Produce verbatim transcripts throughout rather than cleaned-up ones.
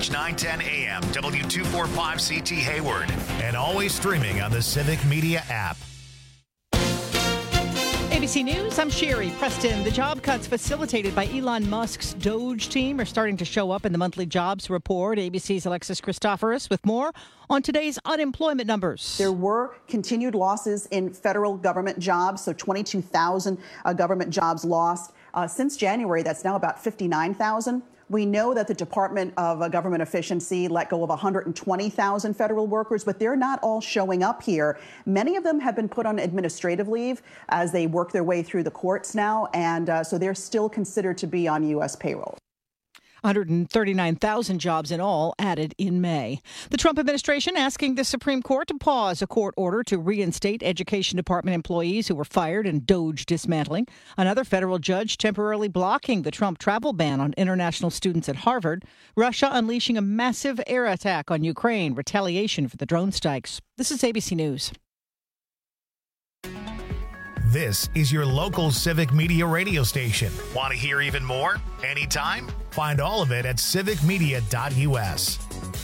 H nine ten A M, W two forty-five C T Hayward, and always streaming on the Civic Media app. A B C News, I'm Sherry Preston. The job cuts facilitated by Elon Musk's Doge team are starting to show up in the monthly jobs report. A B C's Alexis Christoforous with more on today's unemployment numbers. There were continued losses in federal government jobs, so twenty-two thousand uh, government jobs lost. Uh, since January, that's now about fifty-nine thousand. We know that the Department of uh, Government Efficiency let go of one hundred twenty thousand federal workers, but they're not all showing up here. Many of them have been put on administrative leave as they work their way through the courts now, and uh, so they're still considered to be on U S payroll. one hundred thirty-nine thousand jobs in all added in May. The Trump administration asking the Supreme Court to pause a court order to reinstate Education Department employees who were fired in Doge dismantling. Another federal judge temporarily blocking the Trump travel ban on international students at Harvard. Russia unleashing a massive air attack on Ukraine, retaliation for the drone strikes. This is A B C News. This is your local Civic Media radio station. Want to hear even more? Anytime? Find all of it at civic media dot U S.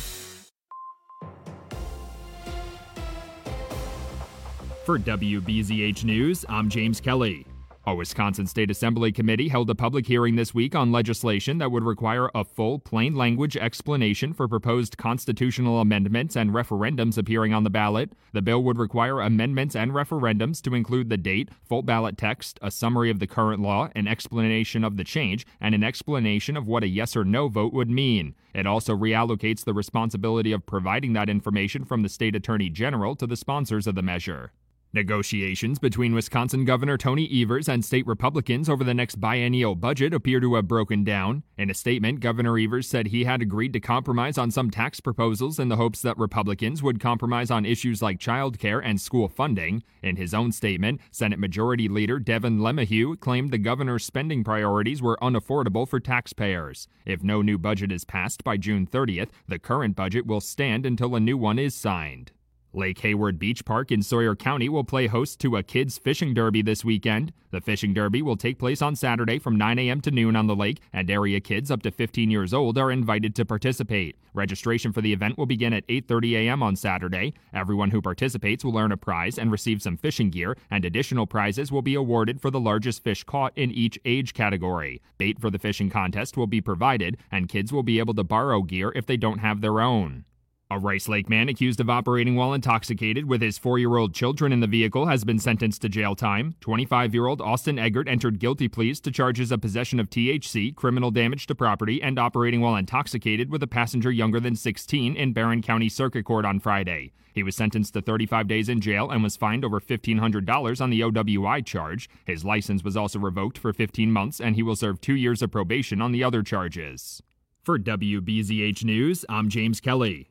For W B Z H News, I'm James Kelly. A Wisconsin State Assembly committee held a public hearing this week on legislation that would require a full, plain language explanation for proposed constitutional amendments and referendums appearing on the ballot. The bill would require amendments and referendums to include the date, full ballot text, a summary of the current law, an explanation of the change, and an explanation of what a yes or no vote would mean. It also reallocates the responsibility of providing that information from the state attorney general to the sponsors of the measure. Negotiations between Wisconsin Governor Tony Evers and state Republicans over the next biennial budget appear to have broken down. In a statement, Governor Evers said he had agreed to compromise on some tax proposals in the hopes that Republicans would compromise on issues like child care and school funding. In his own statement, Senate Majority Leader Devin LeMahieu claimed the governor's spending priorities were unaffordable for taxpayers. If no new budget is passed by June thirtieth, the current budget will stand until a new one is signed. Lake Hayward Beach Park in Sawyer County will play host to a kids' fishing derby this weekend. The fishing derby will take place on Saturday from nine a.m. to noon on the lake, and area kids up to fifteen years old are invited to participate. Registration for the event will begin at eight thirty a.m. on Saturday. Everyone who participates will earn a prize and receive some fishing gear, and additional prizes will be awarded for the largest fish caught in each age category. Bait for the fishing contest will be provided, and kids will be able to borrow gear if they don't have their own. A Rice Lake man accused of operating while intoxicated with his four-year-old children in the vehicle has been sentenced to jail time. twenty-five-year-old Austin Eggert entered guilty pleas to charges of possession of T H C, criminal damage to property, and operating while intoxicated with a passenger younger than sixteen in Barron County Circuit Court on Friday. He was sentenced to thirty-five days in jail and was fined over fifteen hundred dollars on the O W I charge. His license was also revoked for fifteen months, and he will serve two years of probation on the other charges. For W B Z H News, I'm James Kelly.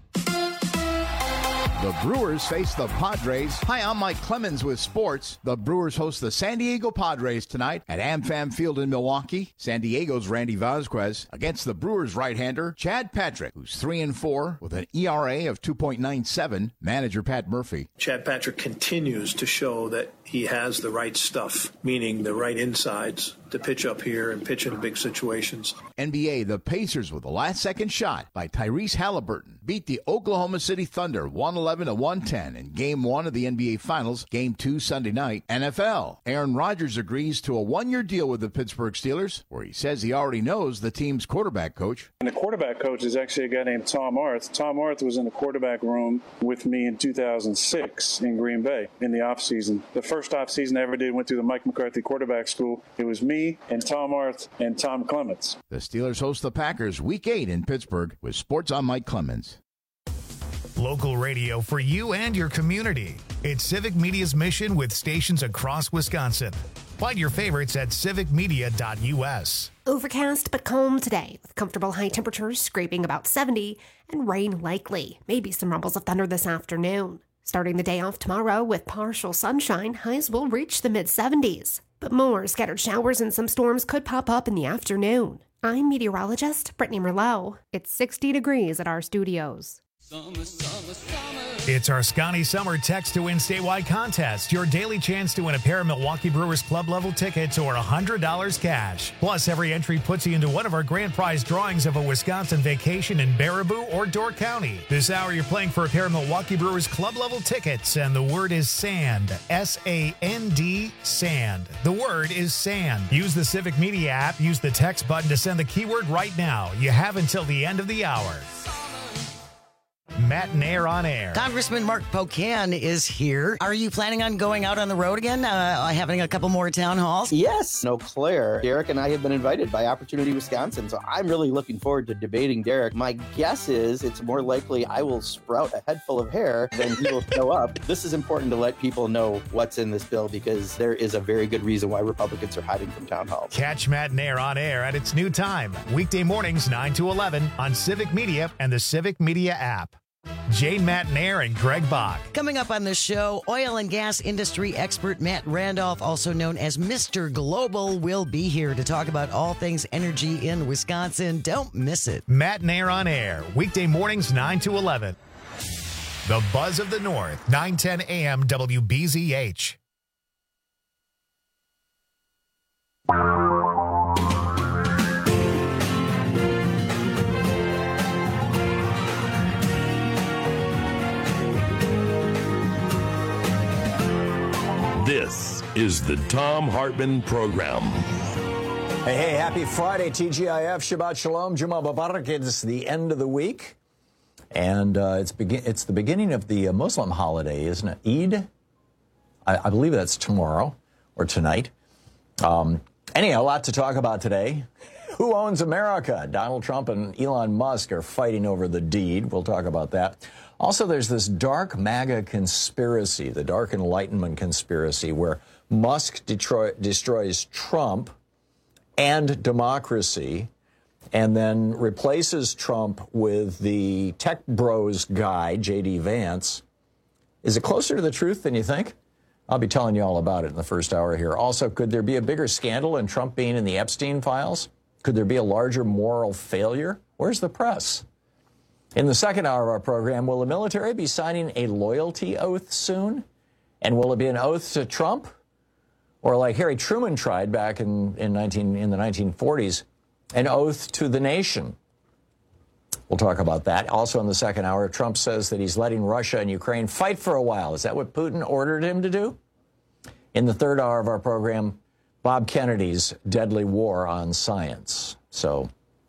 The Brewers face the Padres. Hi, I'm Mike Clemens with sports. The Brewers host the San Diego Padres tonight at AmFam Field in Milwaukee. San Diego's Randy Vasquez against the Brewers right-hander Chad Patrick, who's three and four with an E R A of two point nine seven. Manager Pat Murphy. Chad Patrick continues to show that he has the right stuff, meaning the right insides to pitch up here and pitch in big situations. N B A, the Pacers with a last-second shot by Tyrese Halliburton beat the Oklahoma City Thunder one eleven to one ten in Game one of the N B A Finals, Game two Sunday night. N F L, Aaron Rodgers agrees to a one-year deal with the Pittsburgh Steelers, where he says he already knows the team's quarterback coach. And the quarterback coach is actually a guy named Tom Arth. Tom Arth was in the quarterback room with me in two thousand six in Green Bay in the offseason. The first offseason I ever did went through the Mike McCarthy quarterback school. It was me and Tom Arth and Tom Clements. The Steelers host the Packers Week eight in Pittsburgh with Sports on Mike Clemens. Local radio for you and your community. It's Civic Media's mission with stations across Wisconsin. Find your favorites at civic media dot U S. Overcast but calm today, with comfortable high temperatures scraping about seventy and rain likely. Maybe some rumbles of thunder this afternoon. Starting the day off tomorrow with partial sunshine, highs will reach the mid-seventies. But more scattered showers and some storms could pop up in the afternoon. I'm meteorologist Brittany Merlot. It's sixty degrees at our studios. Summer, summer, summer. It's our Scotty Summer Text to Win Statewide contest. Your daily chance to win a pair of Milwaukee Brewers club level tickets or one hundred dollars cash. Plus, every entry puts you into one of our grand prize drawings of a Wisconsin vacation in Baraboo or Door County. This hour, you're playing for a pair of Milwaukee Brewers club level tickets, and the word is sand. S A N D, sand. The word is sand. Use the Civic Media app. Use the text button to send the keyword right now. You have until the end of the hour. Matt and Air on Air. Congressman Mark Pocan is here. Are you planning on going out on the road again, uh, having a couple more town halls? Yes. Eau Claire. Derek and I have been invited by Opportunity Wisconsin, so I'm really looking forward to debating Derek. My guess is it's more likely I will sprout a head full of hair than he will show up. This is important to let people know what's in this bill because there is a very good reason why Republicans are hiding from town halls. Catch Matt and Air on Air at its new time. Weekday mornings, nine to eleven on Civic Media and the Civic Media app. Jane McNair and Greg Bach. Coming up on the show, oil and gas industry expert Matt Randolph, also known as Mister Global, will be here to talk about all things energy in Wisconsin. Don't miss it. Matt and Air on Air, weekday mornings nine to eleven. The Buzz of the North, nine ten A M W B Z H. This is the Thom Hartmann Program. Hey, hey, happy Friday, T G I F, Shabbat Shalom, Juma Mubarak. It's the end of the week, and uh, it's begin. It's the beginning of the uh, Muslim holiday, isn't it? Eid? I, I believe that's tomorrow or tonight. Um, anyhow, a lot to talk about today. Who owns America? Donald Trump and Elon Musk are fighting over the deed. We'll talk about that. Also, there's this dark MAGA conspiracy, the dark Enlightenment conspiracy, where Musk detro- destroys Trump and democracy and then replaces Trump with the tech bros guy, J D Vance. Is it closer to the truth than you think? I'll be telling you all about it in the first hour here. Also, could there be a bigger scandal in Trump being in the Epstein files? Could there be a larger moral failure? Where's the press? In the second hour of our program, will the military be signing a loyalty oath soon? And will it be an oath to Trump? Or like Harry Truman tried back in, in, nineteen, in the nineteen forties, an oath to the nation? We'll talk about that. Also in the second hour, Trump says that he's letting Russia and Ukraine fight for a while. Is that what Putin ordered him to do? In the third hour of our program, Bob Kennedy's deadly war on science. So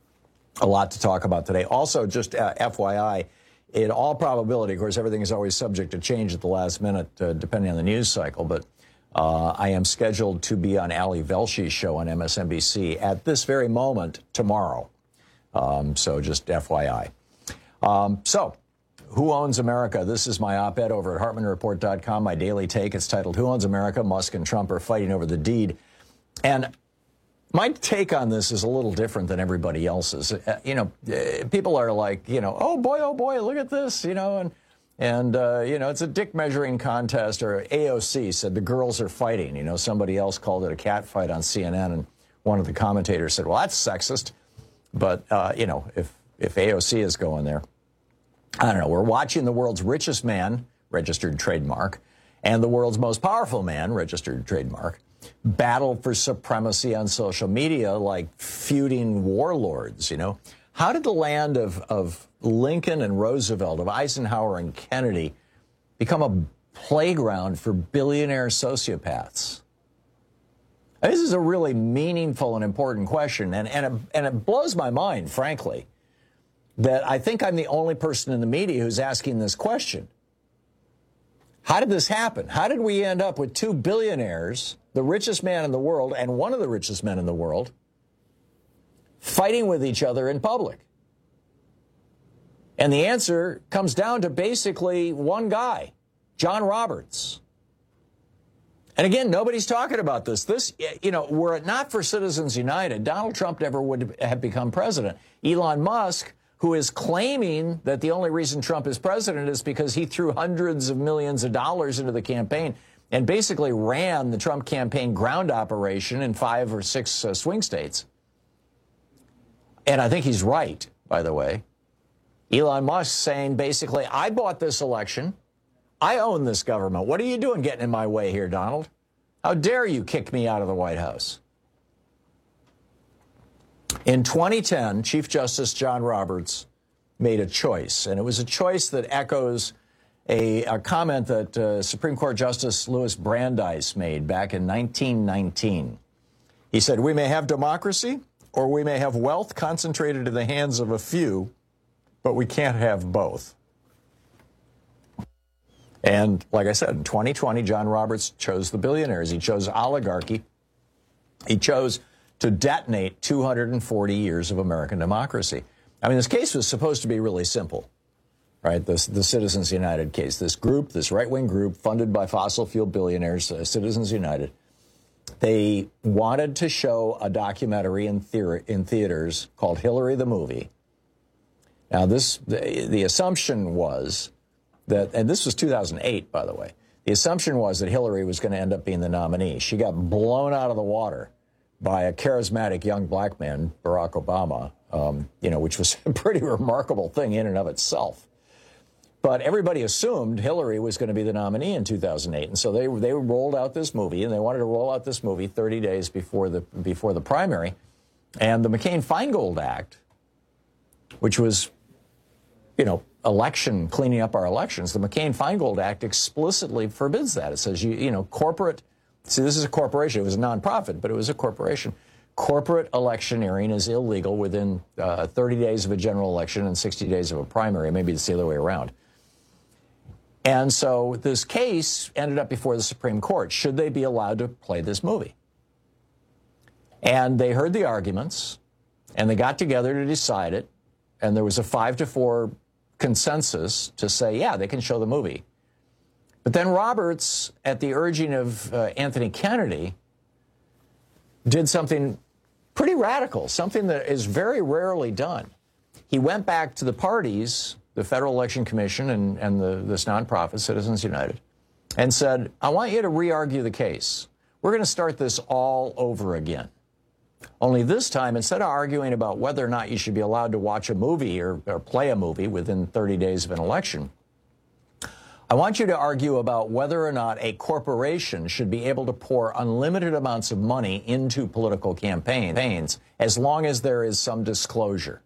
a lot to talk about today. Also, just uh, F Y I, in all probability, of course, everything is always subject to change at the last minute, uh, depending on the news cycle, but uh, I am scheduled to be on Ali Velshi's show on M S N B C at this very moment tomorrow. Um, so just F Y I. Um, so, who owns America? This is my op-ed over at Hartmann Report dot com, my daily take. It's titled, Who Owns America? Musk and Trump are fighting over the deed. And my take on this is a little different than everybody else's. Uh, you know, uh, people are like, you know, oh boy, oh boy, look at this, you know, and, and uh, you know, it's a dick measuring contest, or A O C said the girls are fighting. You know, somebody else called it a cat fight on C N N, and one of the commentators said, well, that's sexist. But, uh, you know, if, if A O C is going there, I don't know. We're watching the world's richest man, registered trademark, and the world's most powerful man, registered trademark, battle for supremacy on social media like feuding warlords, you know. How did the land of, of Lincoln and Roosevelt, of Eisenhower and Kennedy, become a playground for billionaire sociopaths? This is a really meaningful and important question, and, and, it, and it blows my mind, frankly, that I think I'm the only person in the media who's asking this question. How did this happen? How did we end up with two billionaires, the richest man in the world and one of the richest men in the world, fighting with each other in public? And the answer comes down to basically one guy, John Roberts. And again, nobody's talking about this. This, you know, were it not for Citizens United, Donald Trump never would have become president. Elon Musk, who is claiming that the only reason Trump is president is because he threw hundreds of millions of dollars into the campaign and basically ran the Trump campaign ground operation in five or six uh, swing states. And I think he's right, by the way. Elon Musk saying basically, I bought this election. I own this government. What are you doing getting in my way here, Donald? How dare you kick me out of the White House? In twenty ten, Chief Justice John Roberts made a choice, and it was a choice that echoes a, a comment that uh, Supreme Court Justice Louis Brandeis made back in nineteen nineteen. He said, we may have democracy or we may have wealth concentrated in the hands of a few, but we can't have both. And like I said, in twenty twenty, John Roberts chose the billionaires. He chose oligarchy. He chose to detonate two hundred forty years of American democracy. I mean, this case was supposed to be really simple, right? This, the Citizens United case. This group, this right-wing group funded by fossil fuel billionaires, uh, Citizens United, they wanted to show a documentary in, theater, in theaters called Hillary the Movie. Now, this the, the assumption was that, and this was two thousand eight, by the way, the assumption was that Hillary was going to end up being the nominee. She got blown out of the water by a charismatic young black man, Barack Obama, um, you know, which was a pretty remarkable thing in and of itself. But everybody assumed Hillary was going to be the nominee in two thousand eight, and so they they rolled out this movie, and they wanted to roll out this movie thirty days before the before the primary, and the McCain-Feingold Act, which was, you know, election cleaning up our elections, the McCain-Feingold Act explicitly forbids that. It says you you know corporate. See, this is a corporation. It was a nonprofit, but it was a corporation. Corporate electioneering is illegal within uh, thirty days of a general election and sixty days of a primary. Maybe it's the other way around. And so this case ended up before the Supreme Court. Should they be allowed to play this movie? And they heard the arguments, and they got together to decide it, and there was a five to four consensus to say, yeah, they can show the movie. But then Roberts, at the urging of uh, Anthony Kennedy, did something pretty radical, something that is very rarely done. He went back to the parties, the Federal Election Commission and, and the, this nonprofit, Citizens United, and said, I want you to re-argue the case. We're going to start this all over again. Only this time, instead of arguing about whether or not you should be allowed to watch a movie or, or play a movie within thirty days of an election, I want you to argue about whether or not a corporation should be able to pour unlimited amounts of money into political campaigns as long as there is some disclosure.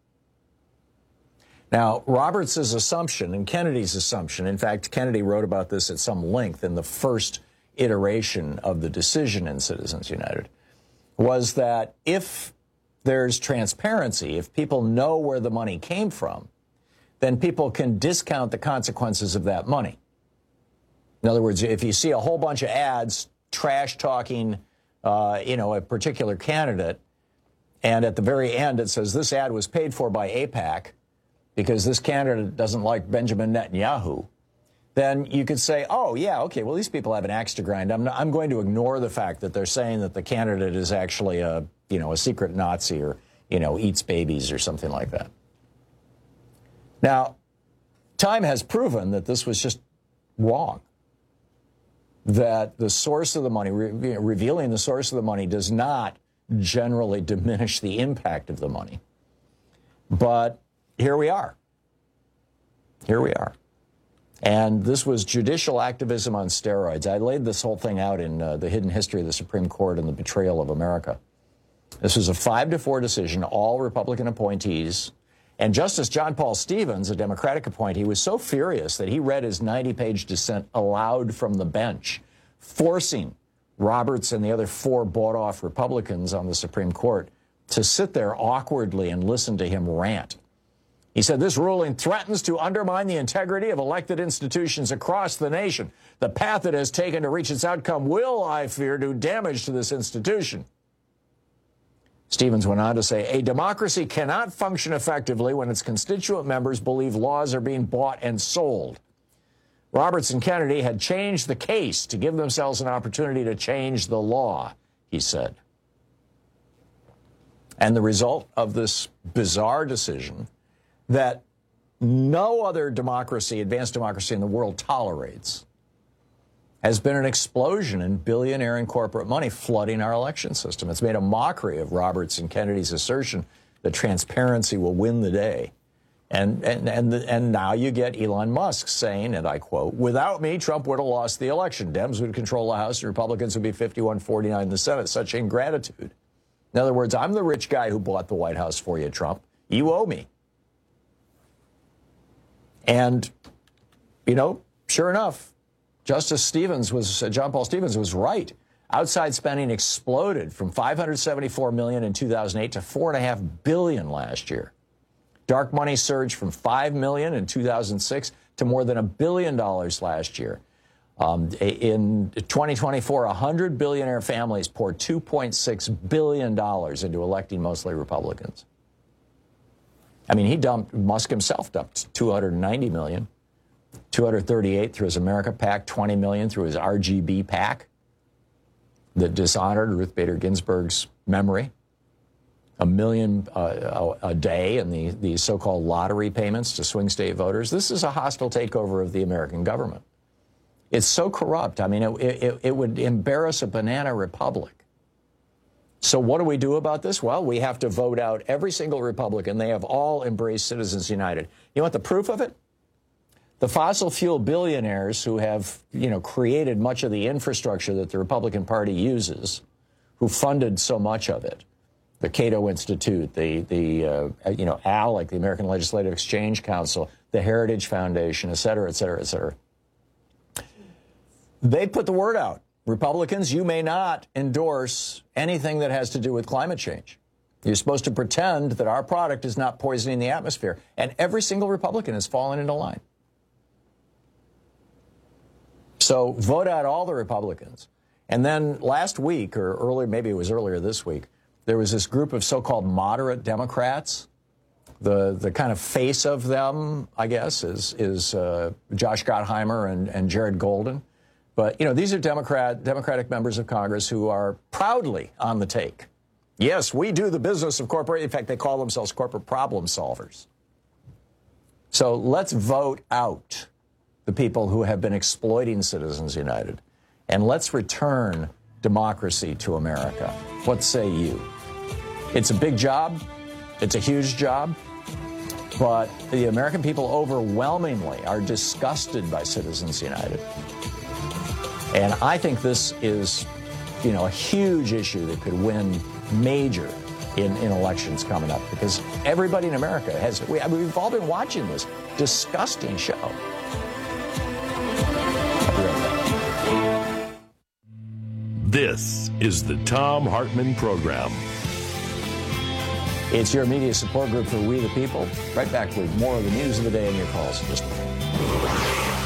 Now, Roberts' assumption and Kennedy's assumption, in fact, Kennedy wrote about this at some length in the first iteration of the decision in Citizens United, was that if there's transparency, if people know where the money came from, then people can discount the consequences of that money. In other words, if you see a whole bunch of ads trash-talking, uh, you know, a particular candidate, and at the very end it says this ad was paid for by AIPAC because this candidate doesn't like Benjamin Netanyahu, then you could say, oh, yeah, okay, well, these people have an axe to grind. I'm, not, I'm going to ignore the fact that they're saying that the candidate is actually a, you know, a secret Nazi or, you know, eats babies or something like that. Now, time has proven that this was just wrong, that the source of the money, re- revealing the source of the money does not generally diminish the impact of the money. But here we are. Here we are. And this was judicial activism on steroids. I laid this whole thing out in uh, The Hidden History of the Supreme Court and the Betrayal of America. This was a five to four decision, all Republican appointees. And Justice John Paul Stevens, a Democratic appointee, was so furious that he read his ninety-page dissent aloud from the bench, forcing Roberts and the other four bought-off Republicans on the Supreme Court to sit there awkwardly and listen to him rant. He said, this ruling threatens to undermine the integrity of elected institutions across the nation. The path it has taken to reach its outcome will, I fear, do damage to this institution. Stevens went on to say, a democracy cannot function effectively when its constituent members believe laws are being bought and sold. Roberts and Kennedy had changed the case to give themselves an opportunity to change the law, he said. And the result of this bizarre decision that no other democracy, advanced democracy in the world tolerates, has been an explosion in billionaire and corporate money flooding our election system. It's made a mockery of Roberts and Kennedy's assertion that transparency will win the day. And, and, and, the, and now you get Elon Musk saying, and I quote, without me, Trump would have lost the election. Dems would control the House and Republicans would be fifty-one forty-nine in the Senate. Such ingratitude. In other words, I'm the rich guy who bought the White House for you, Trump. You owe me. And, you know, sure enough, Justice Stevens was, uh, John Paul Stevens was right. Outside spending exploded from five hundred seventy-four million dollars in two thousand eight to four point five billion dollars last year. Dark money surged from five million dollars in two thousand six to more than a billion dollars last year. Um, in twenty twenty-four, one hundred billionaire families poured two point six billion dollars into electing mostly Republicans. I mean, he dumped, Musk himself dumped two hundred ninety million dollars, two hundred thirty-eight through his America PAC, twenty million dollars through his R G B PAC that dishonored Ruth Bader Ginsburg's memory. A million uh, a, a day in the, the so-called lottery payments to swing state voters. This is a hostile takeover of the American government. It's so corrupt. I mean, it, it, it would embarrass a banana republic. So what do we do about this? Well, we have to vote out every single Republican. They have all embraced Citizens United. You want the proof of it? The fossil fuel billionaires who have, you know, created much of the infrastructure that the Republican Party uses, who funded so much of it, the Cato Institute, the, the uh, you know, ALEC, the American Legislative Exchange Council, the Heritage Foundation, et cetera, et cetera, et cetera. They put the word out. Republicans, you may not endorse anything that has to do with climate change. You're supposed to pretend that our product is not poisoning the atmosphere. And every single Republican has fallen into line. So vote out all the Republicans. And then last week, or earlier, maybe it was earlier this week, there was this group of so-called moderate Democrats. The the kind of face of them, I guess, is is uh, Josh Gottheimer and, and Jared Golden. But, you know, these are Democrat Democratic members of Congress who are proudly on the take. Yes, we do the business of corporate. In fact, they call themselves corporate problem solvers. So let's vote out the people who have been exploiting Citizens United. And let's return democracy to America. What say you? It's a big job. It's a huge job. But the American people overwhelmingly are disgusted by Citizens United. And I think this is, you know, a huge issue that could win major in, in elections coming up, because everybody in America has, we, I mean, we've all been watching this disgusting show. This is the Thom Hartmann Program. It's your media support group for We the People. Right back with more of the news of the day and your calls in just a moment.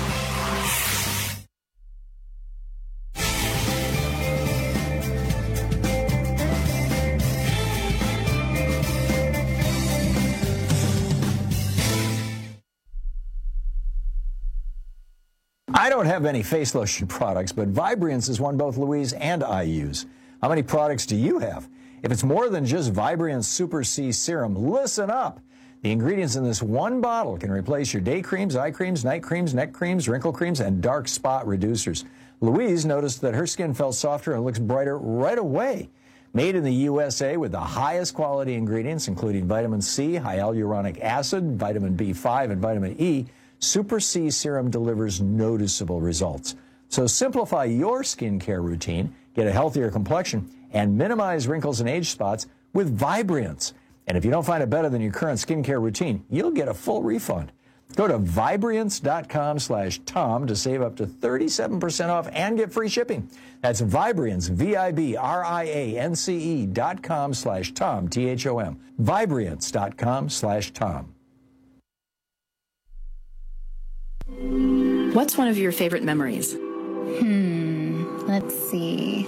I don't have any face lotion products, but Vibriance is one both Louise and I use. How many products do you have? If it's more than just Vibriance Super C Serum, listen up. The ingredients in this one bottle can replace your day creams, eye creams, night creams, neck creams, wrinkle creams, and dark spot reducers. Louise noticed that her skin felt softer and looks brighter right away. Made in the U S A with the highest quality ingredients, including vitamin C, hyaluronic acid, vitamin B five, and vitamin E, Super C Serum delivers noticeable results. So simplify your skincare routine, get a healthier complexion, and minimize wrinkles and age spots with Vibriance. And if you don't find it better than your current skincare routine, you'll get a full refund. Go to Vibriance.com slash Tom to save up to thirty-seven percent off and get free shipping. That's Vibriance, V I B R I A N C E dot com slash Tom, T H O M. Vibriance.com slash Tom. What's one of your favorite memories? Hmm, let's see.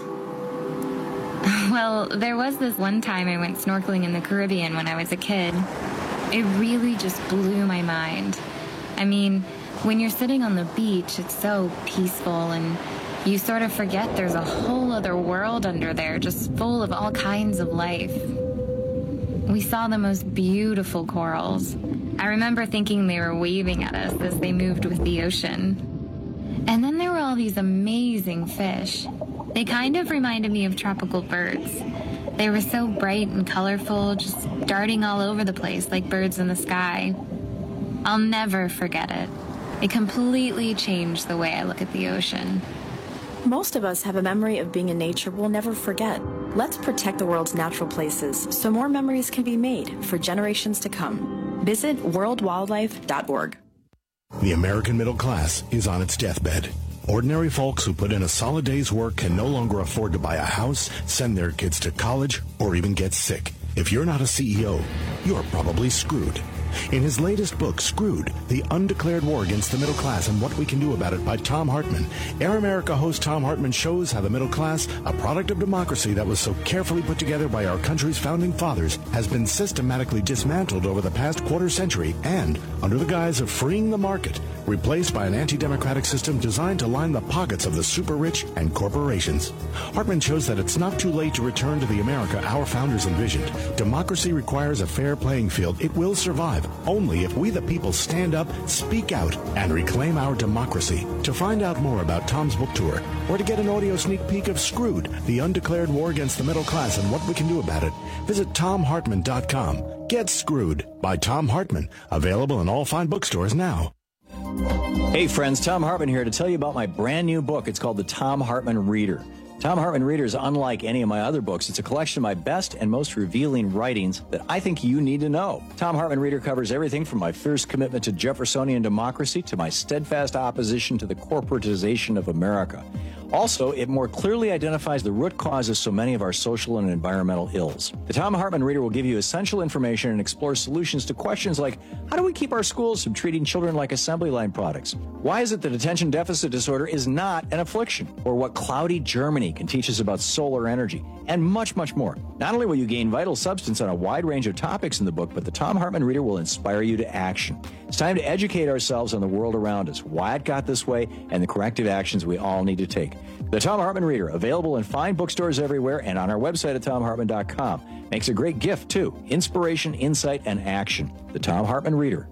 Well, there was this one time I went snorkeling in the Caribbean when I was a kid. It really just blew my mind. I mean, when you're sitting on the beach, it's so peaceful, and you sort of forget there's a whole other world under there, just full of all kinds of life. We saw the most beautiful corals. I remember thinking they were waving at us as they moved with the ocean. And then there were all these amazing fish. They kind of reminded me of tropical birds. They were so bright and colorful, just darting all over the place like birds in the sky. I'll never forget it. It completely changed the way I look at the ocean. Most of us have a memory of being in nature we'll never forget. Let's protect the world's natural places so more memories can be made for generations to come. Visit world wildlife dot org. The American middle class is on its deathbed. Ordinary folks who put in a solid day's work can no longer afford to buy a house, send their kids to college, or even get sick. If you're not a C E O, you're probably screwed. In his latest book, Screwed, The Undeclared War Against the Middle Class and What We Can Do About It by Thom Hartmann, Air America host Thom Hartmann shows how the middle class, a product of democracy that was so carefully put together by our country's founding fathers, has been systematically dismantled over the past quarter century and, under the guise of freeing the market, replaced by an anti-democratic system designed to line the pockets of the super-rich and corporations. Hartmann shows that it's not too late to return to the America our founders envisioned. Democracy requires a fair playing field. It will survive only if we the people stand up, speak out, and reclaim our democracy. To find out more about Tom's book tour, or to get an audio sneak peek of Screwed, The Undeclared War Against the Middle Class and What We Can Do About It, visit tom hartmann dot com. Get Screwed by Thom Hartmann. Available in all fine bookstores now. Hey friends, Thom Hartmann here to tell you about my brand new book. It's called The Thom Hartmann Reader. Thom Hartmann Reader is unlike any of my other books. It's a collection of my best and most revealing writings that I think you need to know. Thom Hartmann Reader covers everything from my fierce commitment to Jeffersonian democracy to my steadfast opposition to the corporatization of America. Also, it more clearly identifies the root cause of so many of our social and environmental ills. The Thom Hartmann Reader will give you essential information and explore solutions to questions like, how do we keep our schools from treating children like assembly line products? Why is it that attention deficit disorder is not an affliction? Or what cloudy Germany can teach us about solar energy? And much, much more. Not only will you gain vital substance on a wide range of topics in the book, but the Thom Hartmann Reader will inspire you to action. It's time to educate ourselves on the world around us, why it got this way, and the corrective actions we all need to take. The Thom Hartmann Reader, available in fine bookstores everywhere and on our website at tom hartmann dot com. Makes a great gift, too. Inspiration, insight, and action. The Thom Hartmann Reader.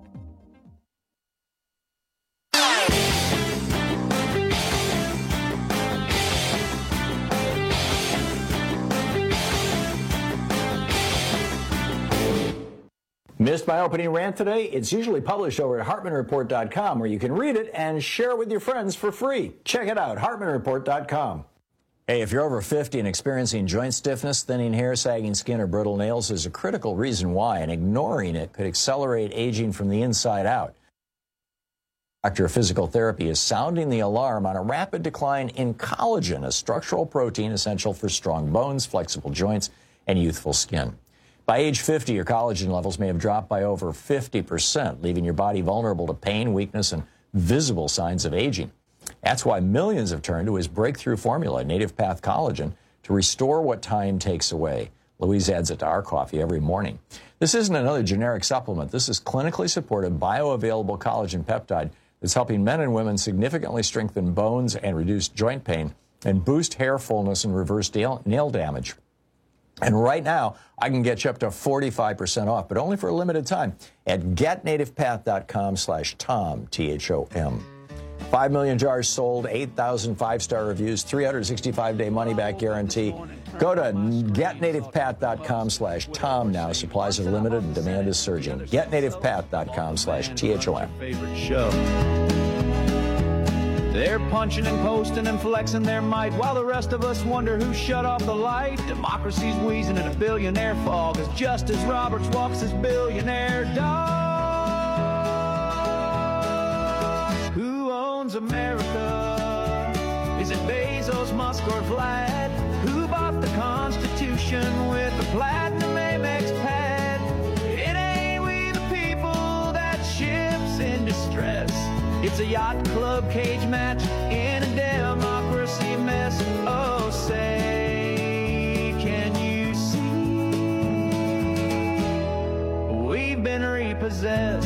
Missed my opening rant today? It's usually published over at hartmann report dot com, where you can read it and share it with your friends for free. Check it out, hartmann report dot com. Hey, if you're over fifty and experiencing joint stiffness, thinning hair, sagging skin, or brittle nails, there's a critical reason why, and ignoring it could accelerate aging from the inside out. Doctor of Physical Therapy is sounding the alarm on a rapid decline in collagen, a structural protein essential for strong bones, flexible joints, and youthful skin. By age fifty, your collagen levels may have dropped by over fifty percent, leaving your body vulnerable to pain, weakness, and visible signs of aging. That's why millions have turned to his breakthrough formula, Native Path Collagen, to restore what time takes away. Louise adds it to our coffee every morning. This isn't another generic supplement. This is clinically supported, bioavailable collagen peptide that's helping men and women significantly strengthen bones and reduce joint pain and boost hair fullness and reverse nail damage. And right now, I can get you up to forty-five percent off, but only for a limited time at get native path dot com slash Tom, T H O M. Five million jars sold, eight thousand five-star reviews, three hundred sixty-five day money-back guarantee. Go to get native path dot com slash Tom now. Supplies are limited and demand is surging. get native path dot com slash T H O M. Favorite show. They're punching and posting and flexing their might while the rest of us wonder who shut off the light. Democracy's wheezing in a billionaire fog as Justice Roberts walks his billionaire dog. Who owns America? Is it Bezos, Musk, or Vlad? Who bought the Constitution with a platinum Amex pad? It ain't we the people, that ship's in distress. It's a yacht club cage match in a democracy mess. Oh, say, can you see? We've been repossessed.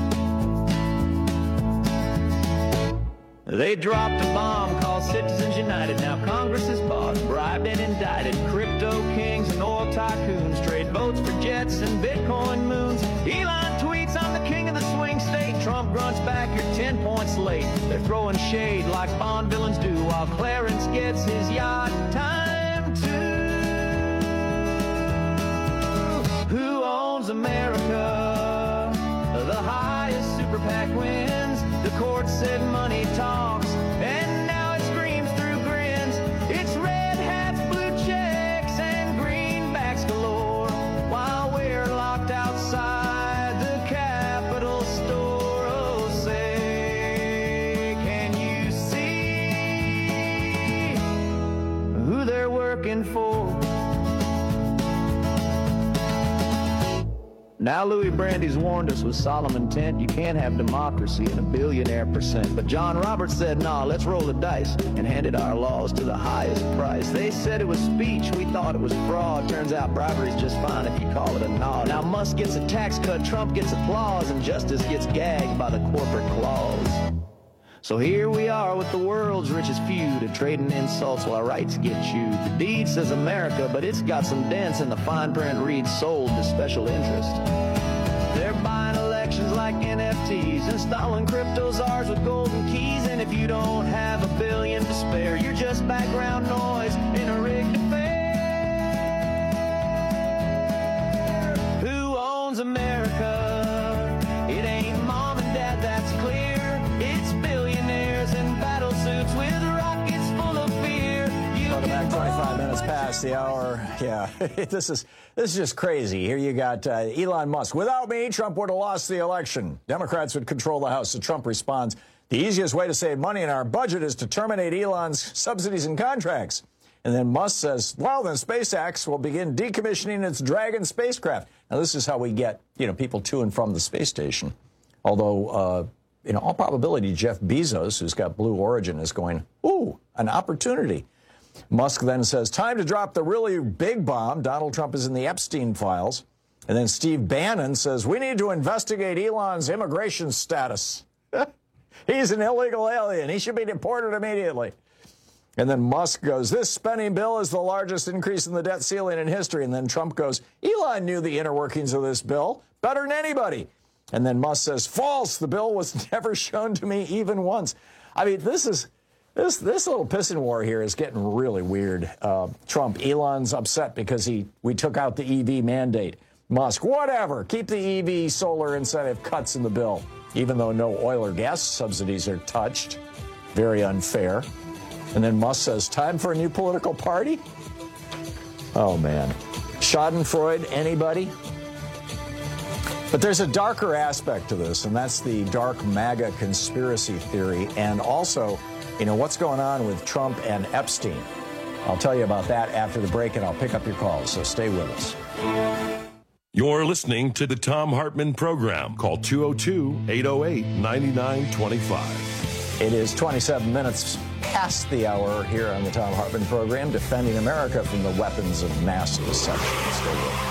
They dropped a bomb called Citizens United. Now Congress is bought, bribed and indicted. Crypto kings and oil tycoons trade votes for jets and Bitcoin moons. Elon tweets, I'm the king of the swing state. Trump grunts back, you're ten points late. They're throwing shade like Bond villains do while Clarence gets his yacht time too. Who owns America? The highest super PAC wins. The court said money talks, and now it screams through grins. It's red hats, blue checks, and greenbacks galore, while we're locked outside the Capitol store. Oh, say, can you see who they're working for? Now Louis Brandeis warned us with solemn intent, you can't have democracy in a billionaire percent. But John Roberts said, nah, let's roll the dice, and handed our laws to the highest price. They said it was speech, we thought it was fraud. Turns out bribery's just fine if you call it a nod. Now Musk gets a tax cut, Trump gets applause, and justice gets gagged by the corporate claws. So here we are with the world's richest few, to trading insults while rights get chewed. The deed says America, but it's got some dents, and the fine print reads sold to special interest. They're buying elections like N F Ts, installing crypto czars with golden keys, and if you don't have a billion to spare, you're just background noise in a rigged affair. Who owns America? It ain't mom and dad, that's clear. It's billionaires in battle suits with rockets full of fear. Welcome back. twenty-five minutes past the hour. Yeah, this is this is just crazy. Here you got uh, Elon Musk. Without me, Trump would have lost the election. Democrats would control the House. So Trump responds, the easiest way to save money in our budget is to terminate Elon's subsidies and contracts. And then Musk says, well, then SpaceX will begin decommissioning its Dragon spacecraft. Now, this is how we get, you know, people to and from the space station. Although, uh, in all probability, Jeff Bezos, who's got Blue Origin, is going, ooh, an opportunity. Musk then says, time to drop the really big bomb. Donald Trump is in the Epstein files. And then Steve Bannon says, we need to investigate Elon's immigration status. He's an illegal alien. He should be deported immediately. And then Musk goes, this spending bill is the largest increase in the debt ceiling in history. And then Trump goes, Elon knew the inner workings of this bill better than anybody. And then Musk says, false, the bill was never shown to me even once. I mean, this is this this little pissing war here is getting really weird. Uh, Trump, Elon's upset because he we took out the E V mandate. Musk, whatever, keep the E V solar incentive cuts in the bill, even though no oil or gas subsidies are touched. Very unfair. And then Musk says, time for a new political party? Oh, man. Schadenfreude, anybody? But there's a darker aspect to this, and that's the dark MAGA conspiracy theory, and also, you know, what's going on with Trump and Epstein. I'll tell you about that after the break, and I'll pick up your calls, so stay with us. You're listening to the Thom Hartmann Program. Call two oh two, eight oh eight, nine nine two five. It is twenty-seven minutes past the hour here on the Thom Hartmann Program, defending America from the weapons of mass deception. Stay with us.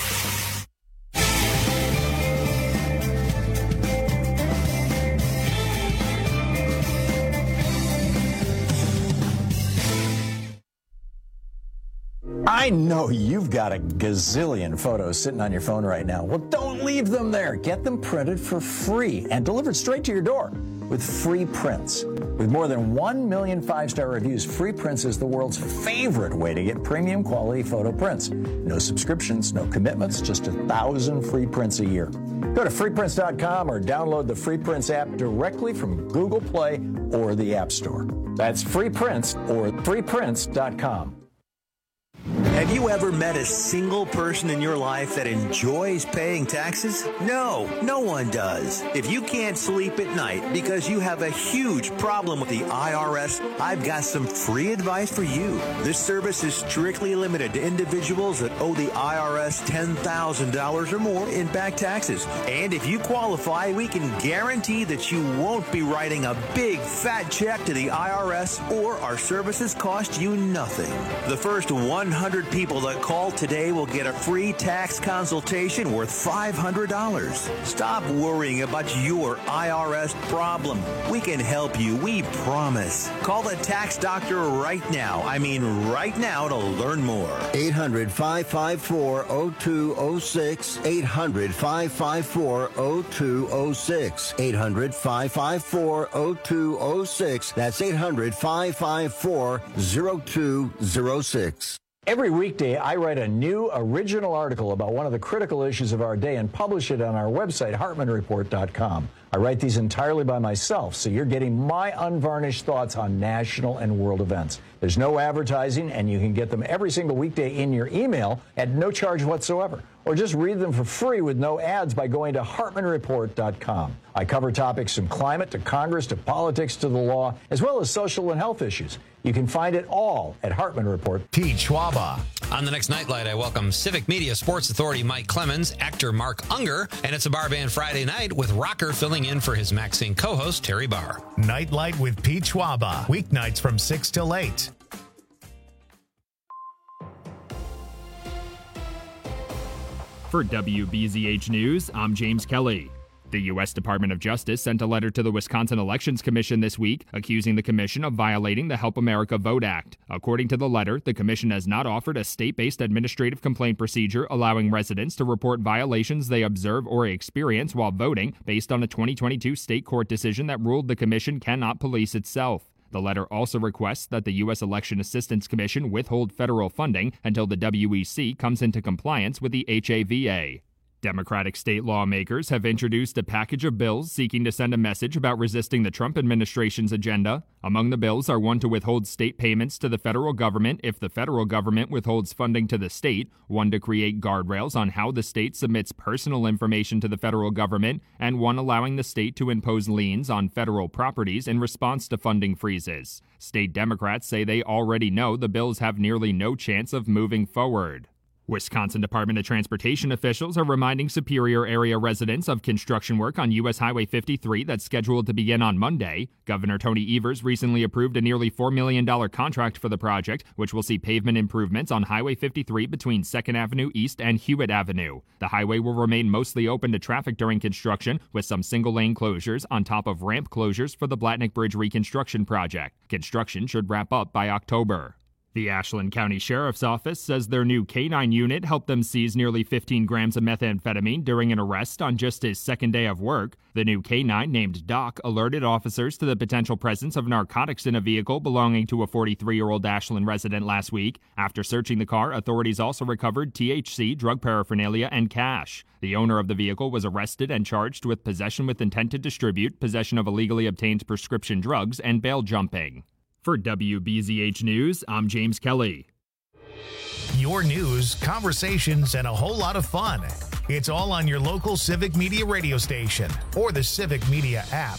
I know you've got a gazillion photos sitting on your phone right now. Well, don't leave them there. Get them printed for free and delivered straight to your door with Free Prints. With more than one million five-star reviews, Free Prints is the world's favorite way to get premium quality photo prints. No subscriptions, no commitments, just a thousand free prints a year. Go to free prints dot com or download the Free Prints app directly from Google Play or the App Store. That's Free Prints or free prints dot com. Have you ever met a single person in your life that enjoys paying taxes? No, no one does. If you can't sleep at night because you have a huge problem with the I R S, I've got some free advice for you. This service is strictly limited to individuals that owe the I R S ten thousand dollars or more in back taxes. And if you qualify, we can guarantee that you won't be writing a big fat check to the I R S, or our services cost you nothing. The first one hundred people that call today will get a free tax consultation worth five hundred dollars. Stop worrying about your I R S problem. We can help you, we promise. Call the tax doctor right now. I mean right now to learn more. eight hundred, five five four, oh two oh six. eight hundred, five five four, oh two oh six. eight hundred, five five four, oh two oh six. That's eight hundred, five five four, oh two oh six. Every weekday, I write a new original article about one of the critical issues of our day and publish it on our website, hartmann report dot com. I write these entirely by myself, so you're getting my unvarnished thoughts on national and world events. There's no advertising, and you can get them every single weekday in your email at no charge whatsoever. Or just read them for free with no ads by going to Hartman Report dot com. I cover topics from climate to Congress to politics to the law, as well as social and health issues. You can find it all at Hartman Report. Pete Schwaba. On the next Nightlight, I welcome Civic Media Sports Authority Mike Clemens, actor Mark Unger, and it's a Bar Band Friday night with Rocker filling in for his Maxine co-host Terry Barr. Nightlight with Pete Schwaba. Weeknights from six till eight. For W B Z H News, I'm James Kelly. The U S Department of Justice sent a letter to the Wisconsin Elections Commission this week, accusing the commission of violating the Help America Vote Act. According to the letter, the commission has not offered a state-based administrative complaint procedure allowing residents to report violations they observe or experience while voting based on a twenty twenty-two state court decision that ruled the commission cannot police itself. The letter also requests that the U S Election Assistance Commission withhold federal funding until the W E C comes into compliance with the H A V A. Democratic state lawmakers have introduced a package of bills seeking to send a message about resisting the Trump administration's agenda. Among the bills are one to withhold state payments to the federal government if the federal government withholds funding to the state, one to create guardrails on how the state submits personal information to the federal government, and one allowing the state to impose liens on federal properties in response to funding freezes. State Democrats say they already know the bills have nearly no chance of moving forward. Wisconsin Department of Transportation officials are reminding Superior area residents of construction work on U S Highway fifty-three that's scheduled to begin on Monday. Governor Tony Evers recently approved a nearly four million dollars contract for the project, which will see pavement improvements on Highway fifty-three between second Avenue East and Hewitt Avenue. The highway will remain mostly open to traffic during construction, with some single-lane closures on top of ramp closures for the Blatnick Bridge reconstruction project. Construction should wrap up by October. The Ashland County Sheriff's Office says their new K nine unit helped them seize nearly fifteen grams of methamphetamine during an arrest on just his second day of work. The new K nine, named Doc, alerted officers to the potential presence of narcotics in a vehicle belonging to a forty-three-year-old Ashland resident last week. After searching the car, authorities also recovered T H C, drug paraphernalia, and cash. The owner of the vehicle was arrested and charged with possession with intent to distribute, possession of illegally obtained prescription drugs, and bail jumping. For W B Z H News, I'm James Kelly. Your news, conversations, and a whole lot of fun. It's all on your local Civic Media radio station or the Civic Media app.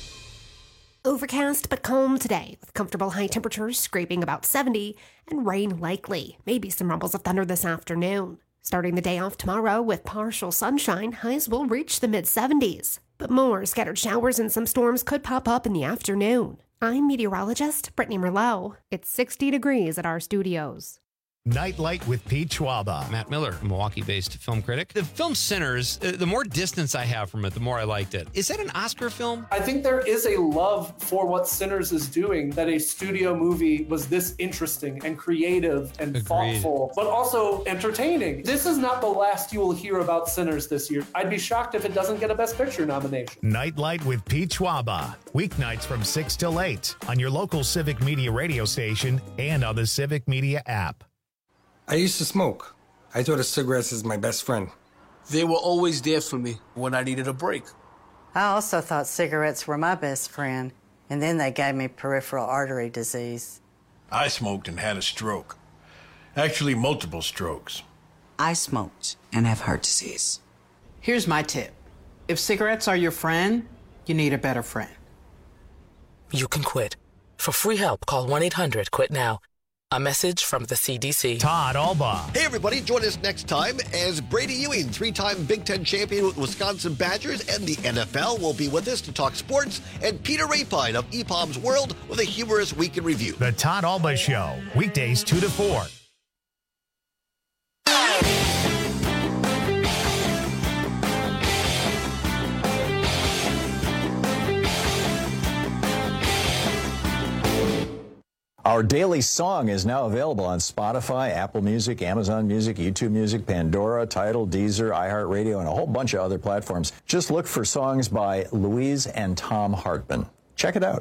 Overcast but calm today, with comfortable high temperatures scraping about seventy and rain likely. Maybe some rumbles of thunder this afternoon. Starting the day off tomorrow with partial sunshine, highs will reach the mid seventies. But more scattered showers and some storms could pop up in the afternoon. I'm meteorologist Brittany Merlot. It's sixty degrees at our studios. Nightlight with Pete Schwaba. Matt Miller, a Milwaukee-based film critic. The film Sinners, uh, the more distance I have from it, the more I liked it. Is that an Oscar film? I think there is a love for what Sinners is doing, that a studio movie was this interesting and creative and Agreed. thoughtful, but also entertaining. This is not the last you will hear about Sinners this year. I'd be shocked if it doesn't get a Best Picture nomination. Nightlight with Pete Schwaba. Weeknights from six till eight on your local Civic Media radio station and on the Civic Media app. I used to smoke. I thought of cigarettes as my best friend. They were always there for me when I needed a break. I also thought cigarettes were my best friend, and then they gave me peripheral artery disease. I smoked and had a stroke. Actually, multiple strokes. I smoked and have heart disease. Here's my tip. If cigarettes are your friend, you need a better friend. You can quit. For free help, call one eight hundred quit now. A message from the C D C. Todd Alba. Hey, everybody, join us next time as Brady Ewing, three-time Big Ten champion with Wisconsin Badgers and the N F L, will be with us to talk sports, and Peter Rapine of E P O M's World with a humorous week in review. The Todd Alba Show, weekdays two to four. Our daily song is now available on Spotify, Apple Music, Amazon Music, YouTube Music, Pandora, Tidal, Deezer, iHeartRadio, and a whole bunch of other platforms. Just look for songs by Louise and Tom Hartman. Check it out.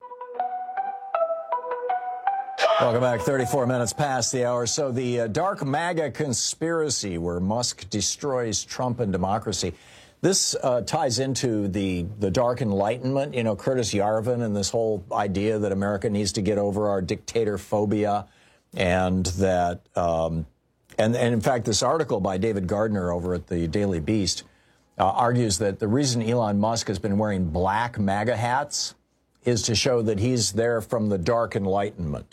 Welcome back. thirty-four minutes past the hour. So the uh, dark MAGA conspiracy where Musk destroys Trump and democracy. This uh, ties into the, the Dark Enlightenment, you know, Curtis Yarvin and this whole idea that America needs to get over our dictator phobia, and that, um, and, and in fact, this article by David Gardner over at the Daily Beast uh, argues that the reason Elon Musk has been wearing black MAGA hats is to show that he's there from the Dark Enlightenment,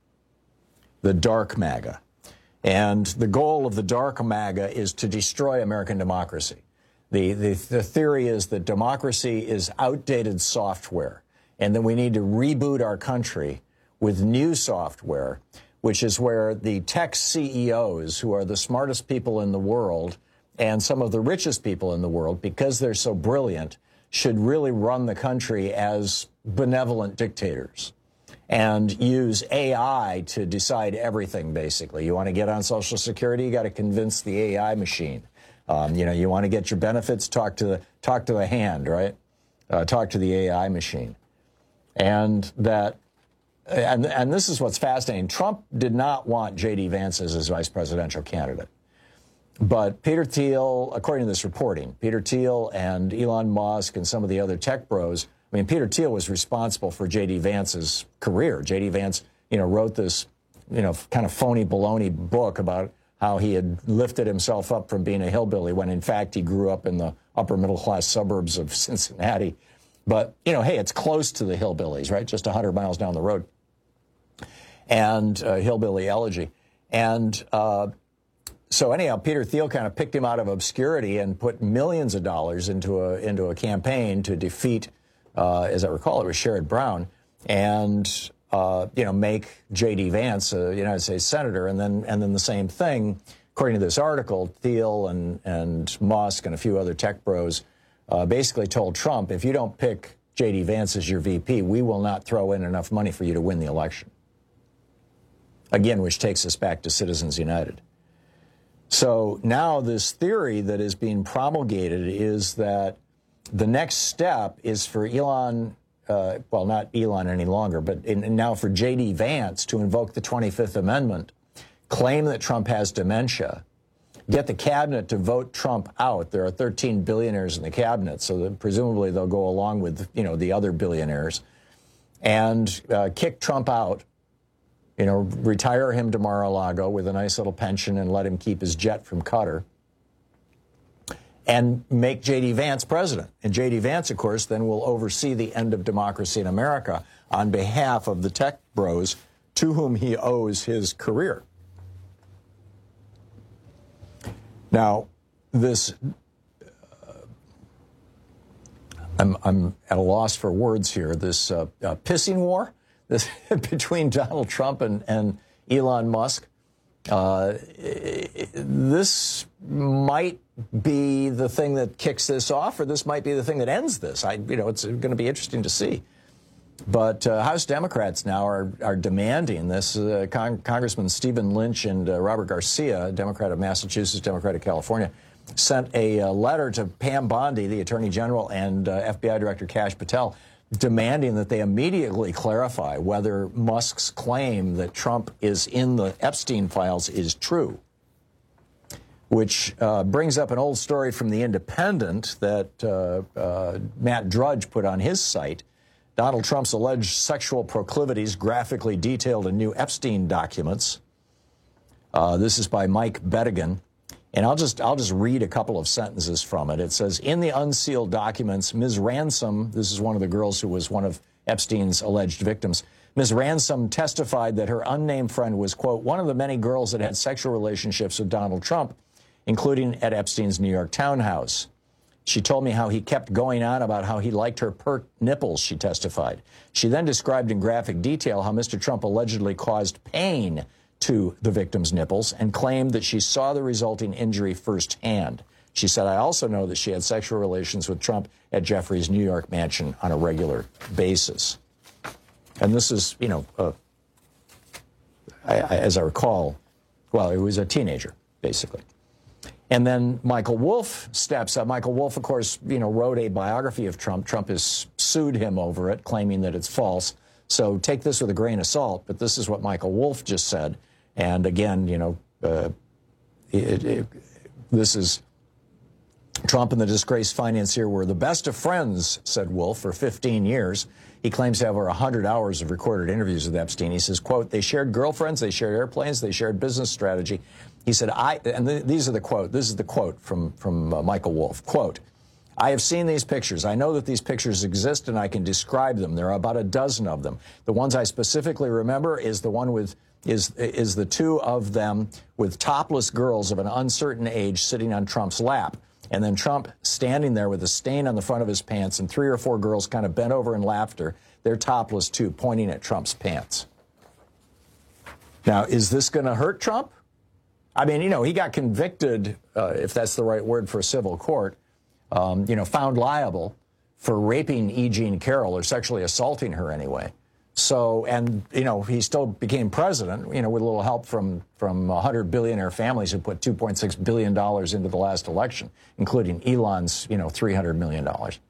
the dark MAGA. And the goal of the dark MAGA is to destroy American democracy. The, the, the theory is that democracy is outdated software, and that we need to reboot our country with new software, which is where the tech C E Os, who are the smartest people in the world and some of the richest people in the world, because they're so brilliant, should really run the country as benevolent dictators and use A I to decide everything, basically. You want to get on Social Security, you got to convince the A I machine. Um, you know, you want to get your benefits, talk to the, talk to the hand, right? Uh, talk to the A I machine. And that, and, and this is what's fascinating. Trump did not want J D Vance as his vice presidential candidate. But Peter Thiel, according to this reporting, Peter Thiel and Elon Musk and some of the other tech bros, I mean, Peter Thiel was responsible for J D Vance's career. J D Vance, you know, wrote this, you know, kind of phony baloney book about how he had lifted himself up from being a hillbilly when, in fact, he grew up in the upper middle-class suburbs of Cincinnati. But, you know, hey, it's close to the hillbillies, right? Just one hundred miles down the road. And uh, hillbilly elegy. And uh, so anyhow, Peter Thiel kind of picked him out of obscurity and put millions of dollars into a, into a campaign to defeat, uh, as I recall, it was Sherrod Brown, and Uh, you know, make J D Vance a United States senator, and then and then the same thing, according to this article, Thiel and and Musk and a few other tech bros uh, basically told Trump, if you don't pick J D Vance as your V P, we will not throw in enough money for you to win the election. Again, which takes us back to Citizens United. So now this theory that is being promulgated is that the next step is for Elon. Uh, well, not Elon any longer, but in, now for J D Vance to invoke the twenty-fifth Amendment, claim that Trump has dementia, get the cabinet to vote Trump out. There are thirteen billionaires in the cabinet, so that presumably they'll go along with, you know, the other billionaires, and uh, kick Trump out, you know, retire him to Mar-a-Lago with a nice little pension and let him keep his jet from Qatar, and make J D Vance president. And J D Vance, of course, then will oversee the end of democracy in America on behalf of the tech bros to whom he owes his career. Now, this, uh, I'm, I'm at a loss for words here, this uh, uh, pissing war this, between Donald Trump and, and Elon Musk, uh, this might be the thing that kicks this off, or this might be the thing that ends this. I, you know, it's going to be interesting to see. But uh, House Democrats now are, are demanding this. Uh, Con Congressman Stephen Lynch and uh, Robert Garcia, Democrat of Massachusetts, Democrat of California, sent a uh, letter to Pam Bondi, the Attorney General, and uh, F B I Director Kash Patel, demanding that they immediately clarify whether Musk's claim that Trump is in the Epstein files is true. Which uh, brings up an old story from The Independent that uh, uh, Matt Drudge put on his site. Donald Trump's alleged sexual proclivities graphically detailed in new Epstein documents. Uh, this is by Mike Bettigan. And I'll just, I'll just read a couple of sentences from it. It says, in the unsealed documents, Miz Ransom, this is one of the girls who was one of Epstein's alleged victims, Miz Ransom testified that her unnamed friend was, quote, one of the many girls that had sexual relationships with Donald Trump, including at Epstein's New York townhouse. She told me how he kept going on about how he liked her pert nipples, she testified. She then described in graphic detail how Mister Trump allegedly caused pain to the victim's nipples and claimed that she saw the resulting injury firsthand. She said, I also know that she had sexual relations with Trump at Jeffrey's New York mansion on a regular basis. And this is, you know, uh, I, I, as I recall, well, it was a teenager, basically. And then Michael Wolff steps up. Michael Wolff, of course, you know, wrote a biography of Trump. Trump has sued him over it, claiming that it's false. So take this with a grain of salt. But this is what Michael Wolff just said. And again, you know, uh, it, it, this is Trump and the disgraced financier were the best of friends, said Wolf, for fifteen years. He claims to have over one hundred hours of recorded interviews with Epstein. He says, quote, they shared girlfriends, they shared airplanes, they shared business strategy. He said, I, and th- these are the quote, this is the quote from, from uh, Michael Wolff, quote, I have seen these pictures. I know that these pictures exist and I can describe them. There are about a dozen of them. The ones I specifically remember is the one with, is, is the two of them with topless girls of an uncertain age sitting on Trump's lap. And then Trump standing there with a stain on the front of his pants and three or four girls kind of bent over in laughter. They're topless too, pointing at Trump's pants. Now, is this going to hurt Trump? I mean, you know, he got convicted, uh, if that's the right word for a civil court, um, you know, found liable for raping E. Jean Carroll or sexually assaulting her anyway. So, and, you know, he still became president, you know, with a little help from, from one hundred billionaire families who put two point six billion dollars into the last election, including Elon's, you know, three hundred million dollars.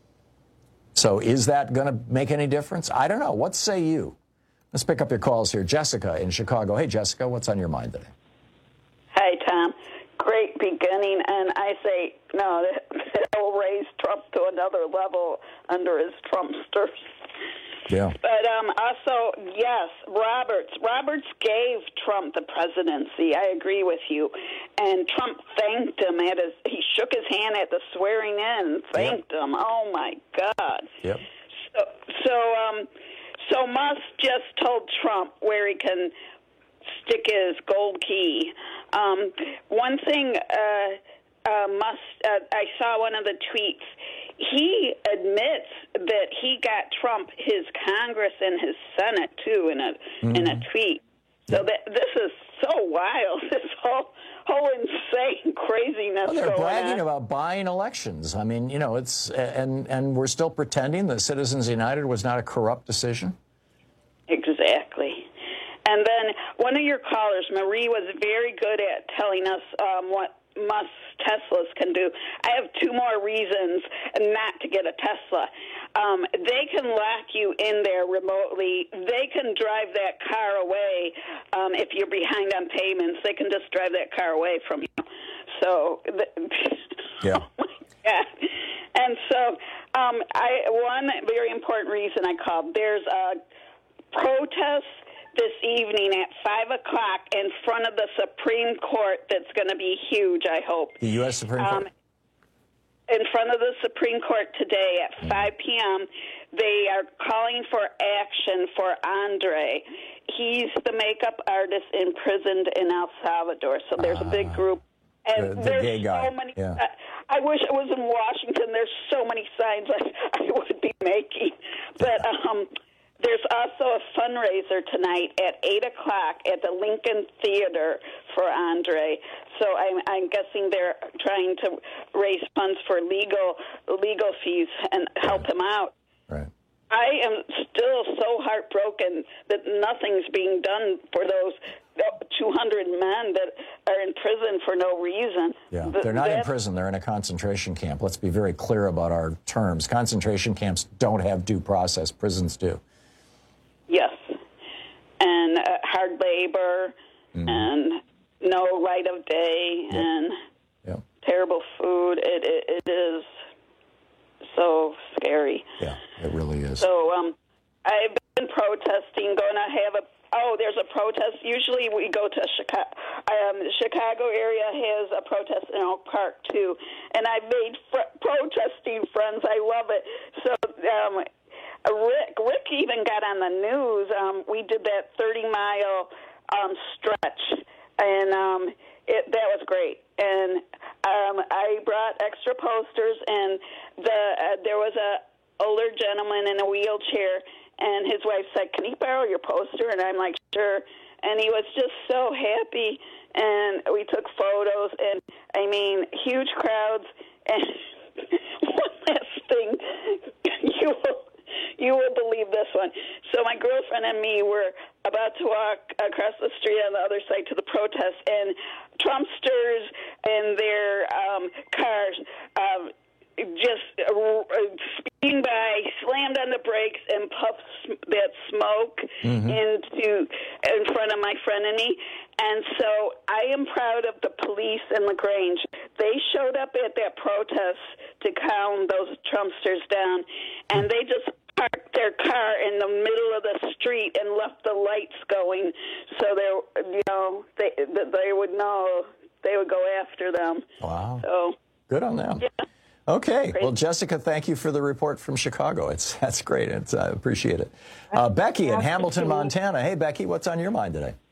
So is that going to make any difference? I don't know. What say you? Let's pick up your calls here. Jessica in Chicago. Hey, Jessica, what's on your mind today? Hi, Tom. Great beginning, and I say, no, that will raise Trump to another level under his Trumpsters. Yeah. But um, also, yes, Roberts. Roberts gave Trump the presidency. I agree with you. And Trump thanked him at his, he shook his hand at the swearing in and thanked yep. him. Oh, my God. Yep. So, so, um, so Musk just told Trump where he can stick his gold key. Um, one thing, uh, uh, Musk, uh, I saw one of the tweets. He admits that he got Trump his Congress and his Senate too in a mm-hmm. in a tweet. So that this is so wild. This whole whole insane craziness. Well, they're going bragging on. about buying elections. I mean, you know, it's and and we're still pretending that Citizens United was not a corrupt decision. Exactly. And then one of your callers, Marie, was very good at telling us um, what Musk Teslas can do. I have two more reasons not to get a Tesla. Um, they can lock you in there remotely. They can drive that car away um, if you're behind on payments. They can just drive that car away from you. So, yeah. Oh my God. And so, um, I one very important reason I called. There's a protest this evening at five o'clock in front of the Supreme Court that's going to be huge, I hope. The U S Supreme Court? Um, in front of the Supreme Court today at five p.m., they are calling for action for Andre. He's the makeup artist imprisoned in El Salvador, so there's uh, a big group. And the, the there's gay guy. so many. Yeah. Uh, I wish I was in Washington. There's so many signs I, I would be making. But, um... there's also a fundraiser tonight at eight o'clock at the Lincoln Theater for Andre. So I'm, I'm guessing they're trying to raise funds for legal legal fees and help him out. Right. I am still so heartbroken that nothing's being done for those two hundred men that are in prison for no reason. Yeah, they're not in prison. They're in a concentration camp. Let's be very clear about our terms. Concentration camps don't have due process. Prisons do. Yes, and uh, hard labor, mm-hmm. and no light of day, yep. and yep. terrible food. It, it it is so scary. Yeah, it really is. So um, I've been protesting, going to have a, oh, there's a protest. Usually we go to Chicago. Um, the Chicago area has a protest in Oak Park, too. And I've made fr- protesting friends. I love it. So, um, Rick, Rick even got on the news. Um, we did that thirty-mile um, stretch, and um, it, that was great. And um, I brought extra posters, and the uh, there was a older gentleman in a wheelchair, and his wife said, "Can he borrow your poster?" And I'm like, "Sure." And he was just so happy, and we took photos, and, I mean, huge crowds. And one last thing, you will... You will believe this one. So my girlfriend and me were about to walk across the street on the other side to the protest, and Trumpsters and their um, cars um, just uh, speeding by, slammed on the brakes, and puffed that smoke mm-hmm. into in front of my friend and me. And so I am proud of the police in LaGrange. they showed up at that protest to calm those Trumpsters down, and they just parked their car in the middle of the street and left the lights going, so they, you know, they they would know they would go after them. Wow. So good on them. Yeah. Okay. Great. Well, Jessica, thank you for the report from Chicago. It's that's great. It's, I appreciate it. Uh, Becky in Hamilton, Montana. Hey, Becky, what's on your mind today?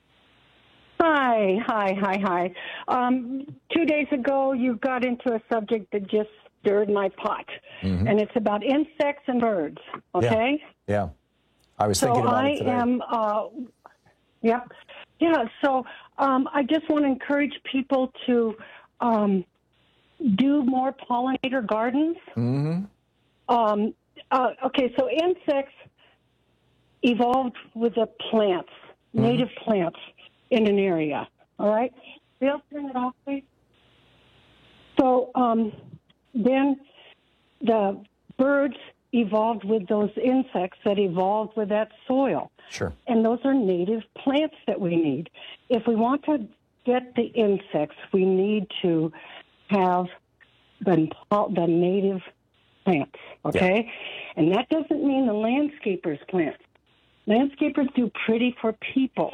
Hi, hi, hi, hi. Um, two days ago, you got into a subject that just stirred my pot, mm-hmm. and it's about insects and birds. Okay. Yeah. yeah. I was so thinking about I it today. am. Uh, yep. Yeah. So um, I just want to encourage people to um, do more pollinator gardens. Mm-hmm. Um, uh, okay. So insects evolved with the plants, mm-hmm. native plants in an area. All right. Bill, turn it off, please. So um, then the birds evolved with those insects that evolved with that soil. Sure. And those are native plants that we need. If we want to get the insects, we need to have the, the native plants, okay? Yeah. And that doesn't mean the landscapers' plants. Landscapers do pretty for people.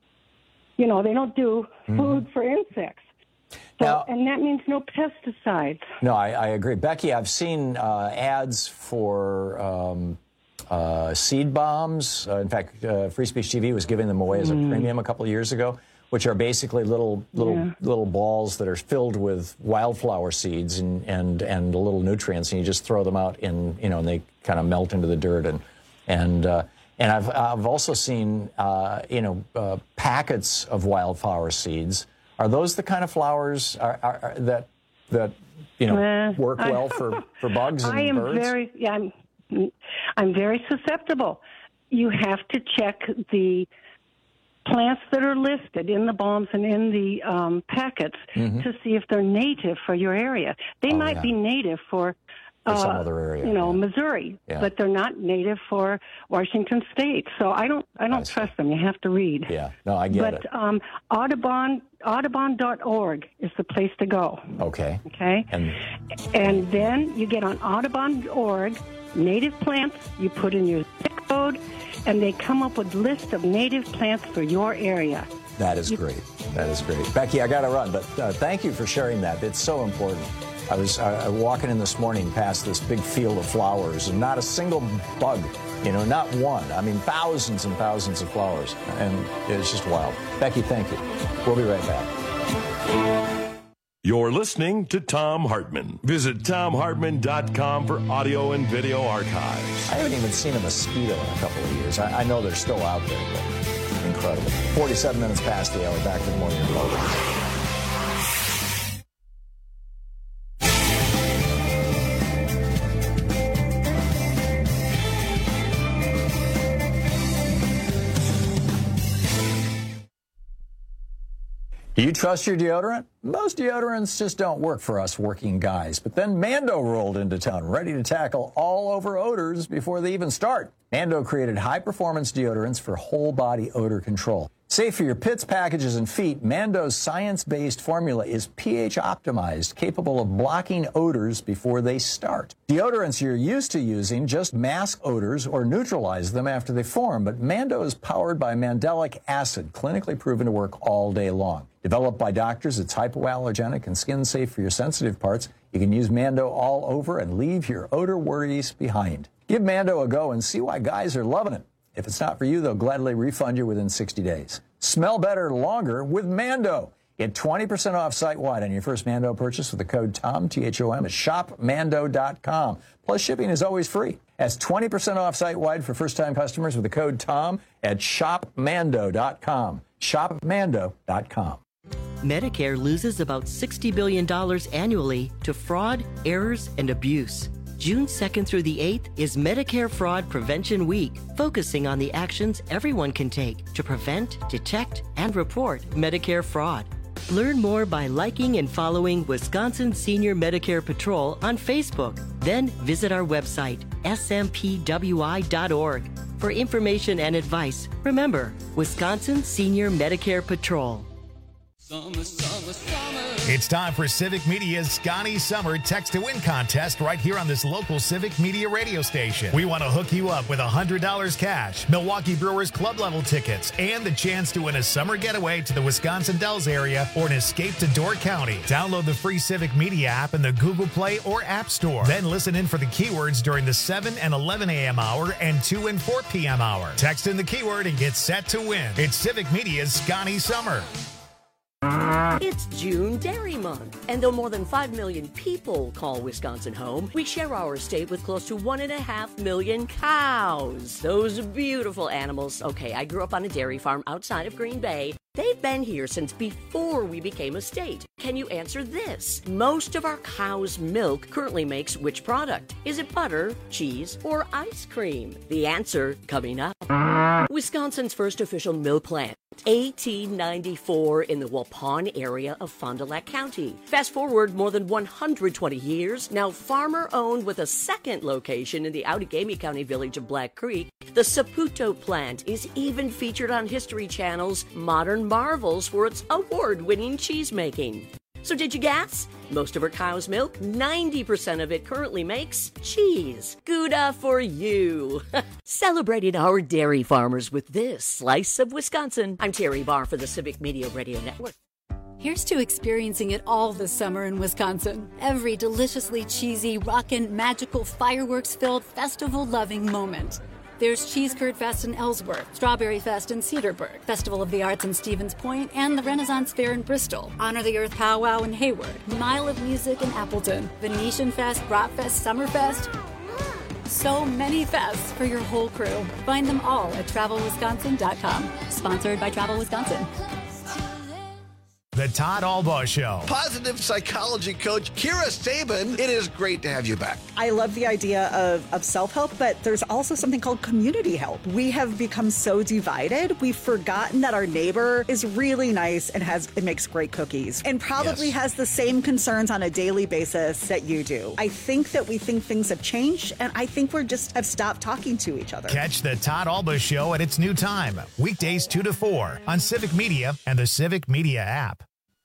You know, they don't do mm-hmm. food for insects. So, now, and that means no pesticides. No, I, I agree. Becky, I've seen uh, ads for um, uh, seed bombs. Uh, in fact, uh, Free Speech T V was giving them away as a mm. premium a couple of years ago, which are basically little little yeah. little balls that are filled with wildflower seeds and, and, and little nutrients, and you just throw them out in, you know, and they kind of melt into the dirt. And and uh, and I've I've also seen uh, you know uh, packets of wildflower seeds. Are those the kind of flowers are, are, are that that you know uh, work well I, for, for bugs and I am birds? very yeah, I'm I'm very susceptible. You have to check the plants that are listed in the bombs and in the um, packets mm-hmm. to see if they're native for your area. They oh, might yeah. be native for, for uh, some other area, you know, yeah. Missouri, yeah. but they're not native for Washington State. So I don't I don't I trust them. You have to read. Yeah, no, I get but, it. But um, Audubon Audubon dot org is the place to go. Okay. Okay. And and then you get on Audubon dot org, native plants. You put in your zip code, and they come up with a list of native plants for your area. That is you, great. That is great. Becky, I got to run, but uh, thank you for sharing that. It's so important. I was uh, walking in this morning past this big field of flowers, and not a single bug, you know, not one. I mean, thousands and thousands of flowers, and it's just wild. Becky, thank you. We'll be right back. You're listening to Thom Hartmann. Visit Thom Hartmann dot com for audio and video archives. I haven't even seen a mosquito in a couple of years. I, I know they're still out there, but incredible. forty-seven minutes past the hour. Back to the morning program. Do you trust your deodorant? Most deodorants just don't work for us working guys. But then Mando rolled into town, ready to tackle all over odors before they even start. Mando created high-performance deodorants for whole-body odor control. Safe for your pits, packages, and feet, Mando's science-based formula is pH optimized, capable of blocking odors before they start. Deodorants you're used to using just mask odors or neutralize them after they form, but Mando is powered by mandelic acid, clinically proven to work all day long. Developed by doctors, it's hypoallergenic and skin-safe for your sensitive parts. You can use Mando all over and leave your odor worries behind. Give Mando a go and see why guys are loving it. If it's not for you, they'll gladly refund you within sixty days. Smell better longer with Mando. Get twenty percent off site-wide on your first Mando purchase with the code THOM, T H O M, at shop mando dot com. Plus, shipping is always free. That's twenty percent off site-wide for first-time customers with the code THOM at shop mando dot com. shop mando dot com. Medicare loses about sixty billion dollars annually to fraud, errors, and abuse. June second through the eighth is Medicare Fraud Prevention Week, focusing on the actions everyone can take to prevent, detect, and report Medicare fraud. Learn more by liking and following Wisconsin Senior Medicare Patrol on Facebook. Then visit our website, S M P W I dot org. For information and advice, remember, Wisconsin Senior Medicare Patrol. Summer, summer, summer. It's time for Civic Media's Scotty Summer Text to Win contest right here on this local Civic Media radio station. We want to hook you up with one hundred dollars cash, Milwaukee Brewers club level tickets, and the chance to win a summer getaway to the Wisconsin Dells area or an escape to Door County. Download the free Civic Media app in the Google Play or App Store. Then listen in for the keywords during the seven and eleven a.m. hour and two and four p.m. hour. Text in the keyword and get set to win. It's Civic Media's Scotty Summer. It's June Dairy Month, and though more than five million people call Wisconsin home, we share our state with close to one and a half million cows. Those beautiful animals. Okay, I grew up on a dairy farm outside of Green Bay. They've been here since before we became a state. Can you answer this? Most of our cow's milk currently makes which product? Is it butter, cheese, or ice cream? The answer coming up. Wisconsin's first official milk plant. eighteen ninety-four in the Waupun area of Fond du Lac County. Fast forward more than one hundred twenty years, now farmer-owned with a second location in the Outagamie County village of Black Creek, the Saputo plant is even featured on History Channel's Modern Marvels for its award-winning cheese-making. So did you guess? Most of our cow's milk, ninety percent of it currently makes cheese. Gouda for you. Celebrating our dairy farmers with this slice of Wisconsin. I'm Terry Barr for the Civic Media Radio Network. Here's to experiencing it all this summer in Wisconsin. Every deliciously cheesy, rockin', magical, fireworks-filled, festival-loving moment. There's Cheese Curd Fest in Ellsworth, Strawberry Fest in Cedarburg, Festival of the Arts in Stevens Point, and the Renaissance Fair in Bristol, Honor the Earth Powwow in Hayward, Mile of Music in Appleton, Venetian Fest, Brat Fest, Summerfest. So many fests for your whole crew. Find them all at travel wisconsin dot com. Sponsored by Travel Wisconsin. The Todd Albaugh Show. Positive psychology coach Kira Sabin, it is great to have you back. I love the idea of, of self-help, but there's also something called community help. We have become so divided, we've forgotten that our neighbor is really nice and has and makes great cookies and probably yes. has the same concerns on a daily basis that you do. I think that we think things have changed, and I think we're just have stopped talking to each other. Catch the Todd Albaugh Show at its new time, weekdays two to four on Civic Media and the Civic Media app.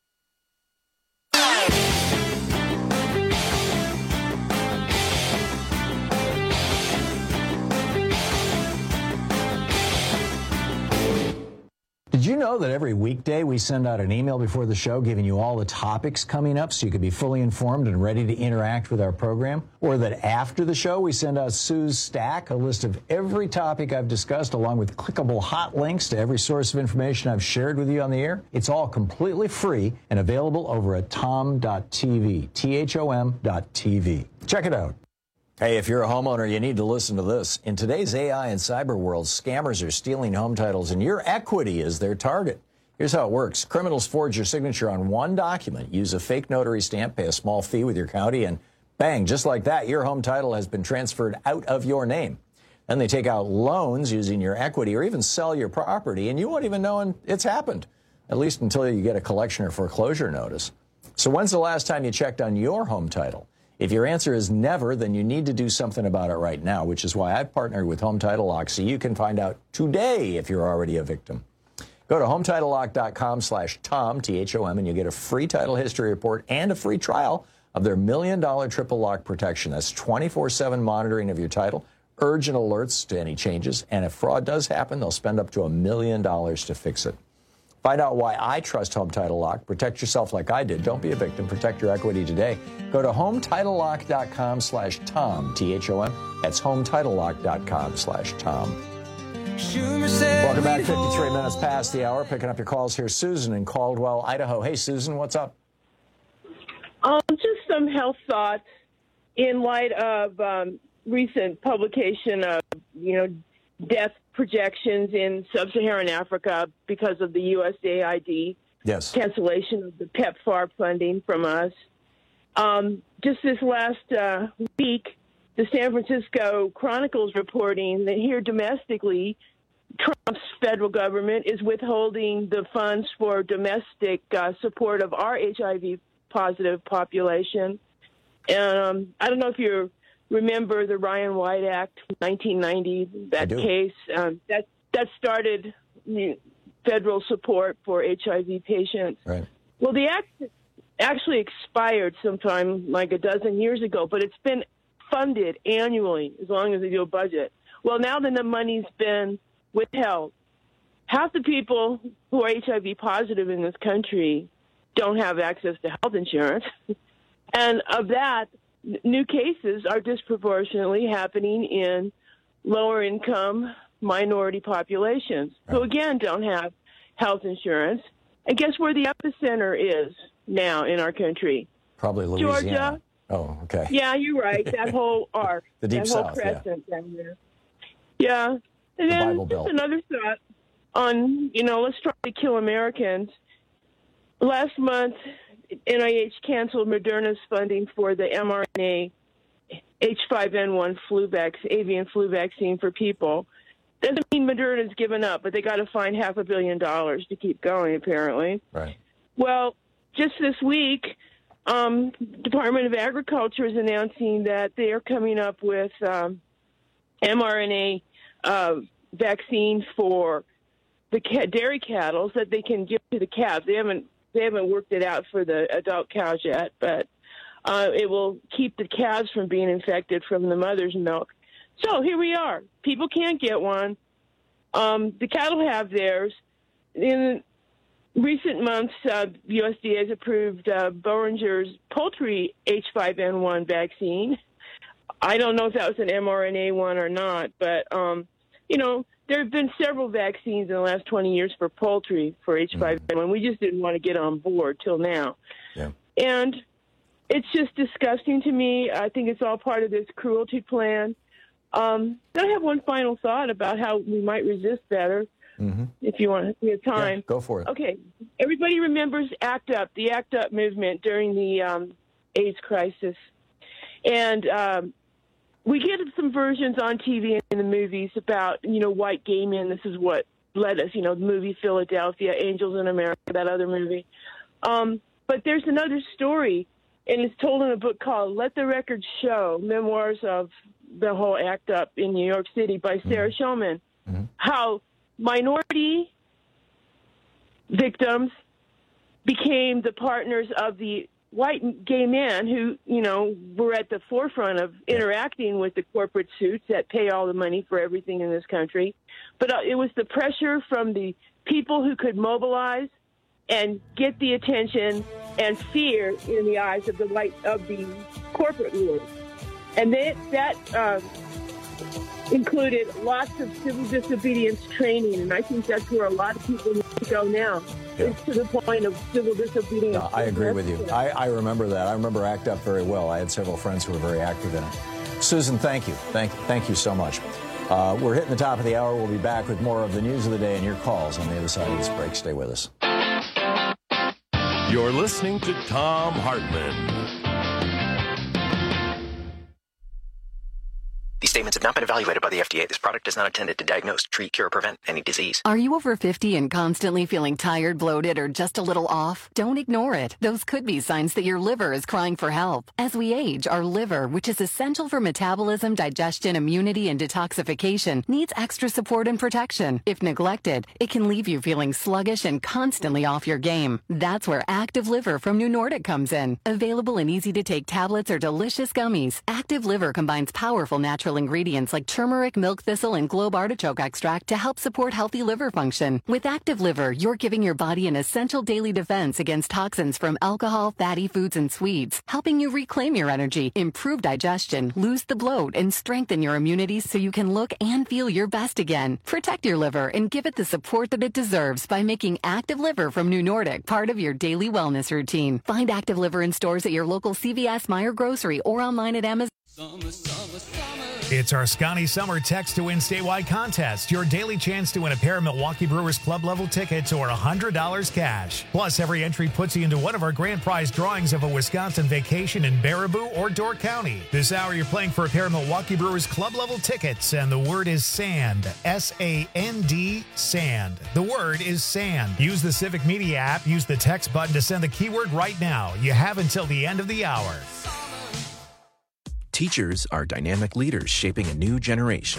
Did you know that every weekday we send out an email before the show giving you all the topics coming up so you can be fully informed and ready to interact with our program? Or that after the show we send out Sue's Stack, a list of every topic I've discussed along with clickable hot links to every source of information I've shared with you on the air? It's all completely free and available over at tom dot t v, T H O M dot T V. Check it out. Hey, if you're a homeowner, you need to listen to this. In today's A I and cyber world, scammers are stealing home titles, and your equity is their target. Here's how it works. Criminals forge your signature on one document, use a fake notary stamp, pay a small fee with your county, and bang, just like that, your home title has been transferred out of your name. Then they take out loans using your equity or even sell your property, and you won't even know it's happened, at least until you get a collection or foreclosure notice. So when's the last time you checked on your home title? If your answer is never, then you need to do something about it right now, which is why I've partnered with Home Title Lock so you can find out today if you're already a victim. Go to home title lock dot com slash Tom, T H O M, and you get a free title history report and a free trial of their million dollar triple lock protection. That's twenty-four seven monitoring of your title, urgent alerts to any changes, and if fraud does happen, they'll spend up to a million dollars to fix it. Find out why I trust Home Title Lock. Protect yourself like I did. Don't be a victim. Protect your equity today. Go to home title lock dot com slash Tom, T H O M. That's home title lock dot com slash Tom. Welcome back. fifty-three minutes past the hour. Picking up your calls here. Susan in Caldwell, Idaho. Hey, Susan, what's up? Um, just some health thoughts in light of um, recent publication of, you know, death projections in sub-Saharan Africa because of the U S A I D yes. cancellation of the PEPFAR funding from us. Um, just this last uh, week, the San Francisco Chronicle's reporting that here domestically, Trump's federal government is withholding the funds for domestic uh, support of our H I V-positive population. Um, I don't know if you're remember the Ryan White Act, nineteen ninety, that case. Um, that that started federal support for H I V patients. Right. Well, the act actually expired sometime like a dozen years ago, but it's been funded annually as long as they do a budget. Well, now that the money's been withheld, half the people who are H I V positive in this country don't have access to health insurance. And of that, n- new cases are disproportionately happening in lower income minority populations who, again, don't have health insurance. And guess where the epicenter is now in our country? Probably Louisiana. Georgia. Oh, okay. Yeah, you're right. That whole arc. The Deep that whole South, yeah. crescent down there. Yeah. And The then Bible just Belt. another thought on, you know, let's try to kill Americans. Last month, N I H canceled Moderna's funding for the mRNA H five N one flu vac- avian flu vaccine for people. Doesn't mean Moderna's given up, but they got to find half a billion dollars to keep going, apparently. Right. Well, just this week, um, Department of Agriculture is announcing that they are coming up with um, mRNA uh, vaccine for the ca- dairy cattle that they can give to the calves. They haven't they haven't worked it out for the adult cows yet, but uh, it will keep the calves from being infected from the mother's milk. So here we are. People can't get one. Um, the cattle have theirs. In recent months, uh, U S D A has approved uh, Boehringer's poultry H five N one vaccine. I don't know if that was an mRNA one or not, but, um, you know, there have been several vaccines in the last twenty years for poultry for H five N one. Mm-hmm. We just didn't want to get on board till now. Yeah. And it's just disgusting to me. I think it's all part of this cruelty plan. Um, then I have one final thought about how we might resist better, mm-hmm. if you want to have time. Yeah, go for it. Okay. Everybody remembers ACT UP, the ACT UP movement during the um, AIDS crisis. And um, we get some versions on T V and in the movies about, you know, white gay men. This is what led us, you know, the movie Philadelphia, Angels in America, that other movie. Um, but there's another story, and it's told in a book called Let the Record Show, Memoirs of the whole ACT UP in New York City by Sarah mm-hmm. Schulman, mm-hmm. how minority victims became the partners of the white gay men who, you know, were at the forefront of interacting with the corporate suits that pay all the money for everything in this country. But uh, it was the pressure from the people who could mobilize and get the attention and fear in the eyes of the white of the corporate rulers. And they, that um, included lots of civil disobedience training, and I think that's where a lot of people need to go now. Yeah. It's to the point of civil disobedience. No, I agree with you. I, I remember that. I remember ACT UP very well. I had several friends who were very active in it. Susan, thank you. Thank, thank you so much. Uh, we're hitting the top of the hour. We'll be back with more of the news of the day and your calls on the other side of this break. Stay with us. You're listening to Thom Hartmann. These statements have not been evaluated by the F D A. This product is not intended to diagnose, treat, cure, or prevent any disease. Are you over fifty and constantly feeling tired, bloated, or just a little off? Don't ignore it. Those could be signs that your liver is crying for help. As we age, our liver, which is essential for metabolism, digestion, immunity, and detoxification, needs extra support and protection. If neglected, it can leave you feeling sluggish and constantly off your game. That's where Active Liver from New Nordic comes in. Available in easy-to-take tablets or delicious gummies, Active Liver combines powerful natural ingredients like turmeric, milk thistle, and globe artichoke extract to help support healthy liver function. With Active Liver, you're giving your body an essential daily defense against toxins from alcohol, fatty foods, and sweets, helping you reclaim your energy, improve digestion, lose the bloat, and strengthen your immunity so you can look and feel your best again. Protect your liver and give it the support that it deserves by making Active Liver from New Nordic part of your daily wellness routine. Find Active Liver in stores at your local C V S, Meijer Grocery, or online at Amazon. Summer, summer, summer. It's our Scotty Summer Text to Win Statewide contest. Your daily chance to win a pair of Milwaukee Brewers Club level tickets or one hundred dollars cash. Plus, every entry puts you into one of our grand prize drawings of a Wisconsin vacation in Baraboo or Door County. This hour, you're playing for a pair of Milwaukee Brewers Club level tickets, and the word is SAND. S A N D, SAND. The word is SAND. Use the Civic Media app. Use the text button to send the keyword right now. You have until the end of the hour. Teachers are dynamic leaders shaping a new generation.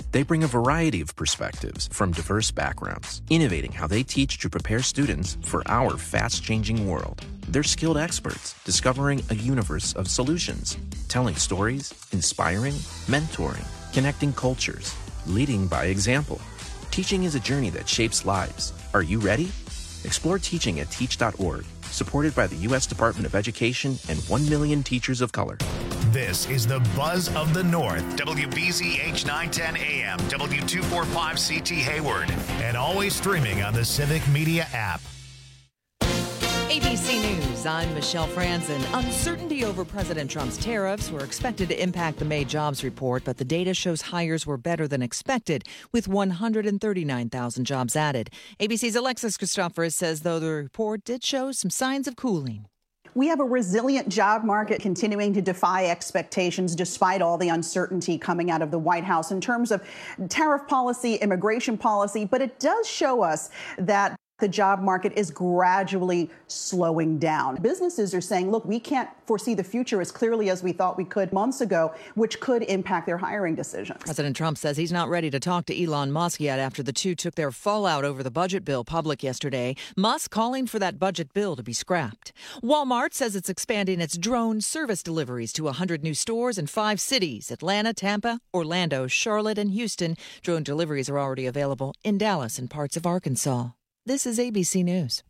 They bring a variety of perspectives from diverse backgrounds, innovating how they teach to prepare students for our fast-changing world. They're skilled experts, discovering a universe of solutions, telling stories, inspiring, mentoring, connecting cultures, leading by example. Teaching is a journey that shapes lives. Are you ready? Explore teaching at teach dot org, supported by the U S Department of Education and one million teachers of color. This is the Buzz of the North, W B Z H nine ten A M, W two forty-five C T Hayward, and always streaming on the Civic Media app. A B C News, I'm Michelle Franzen. Uncertainty over President Trump's tariffs were expected to impact the May jobs report, but the data shows hires were better than expected, with one hundred thirty-nine thousand jobs added. A B C's Alexis Christoforous says, though, the report did show some signs of cooling. We have a resilient job market continuing to defy expectations despite all the uncertainty coming out of the White House in terms of tariff policy, immigration policy, but it does show us that the job market is gradually slowing down. Businesses are saying, look, we can't foresee the future as clearly as we thought we could months ago, which could impact their hiring decisions. President Trump says he's not ready to talk to Elon Musk yet after the two took their fallout over the budget bill public yesterday. Musk calling for that budget bill to be scrapped. Walmart says it's expanding its drone service deliveries to one hundred new stores in five cities: Atlanta, Tampa, Orlando, Charlotte, and Houston. Drone deliveries are already available in Dallas and parts of Arkansas. This is A B C News.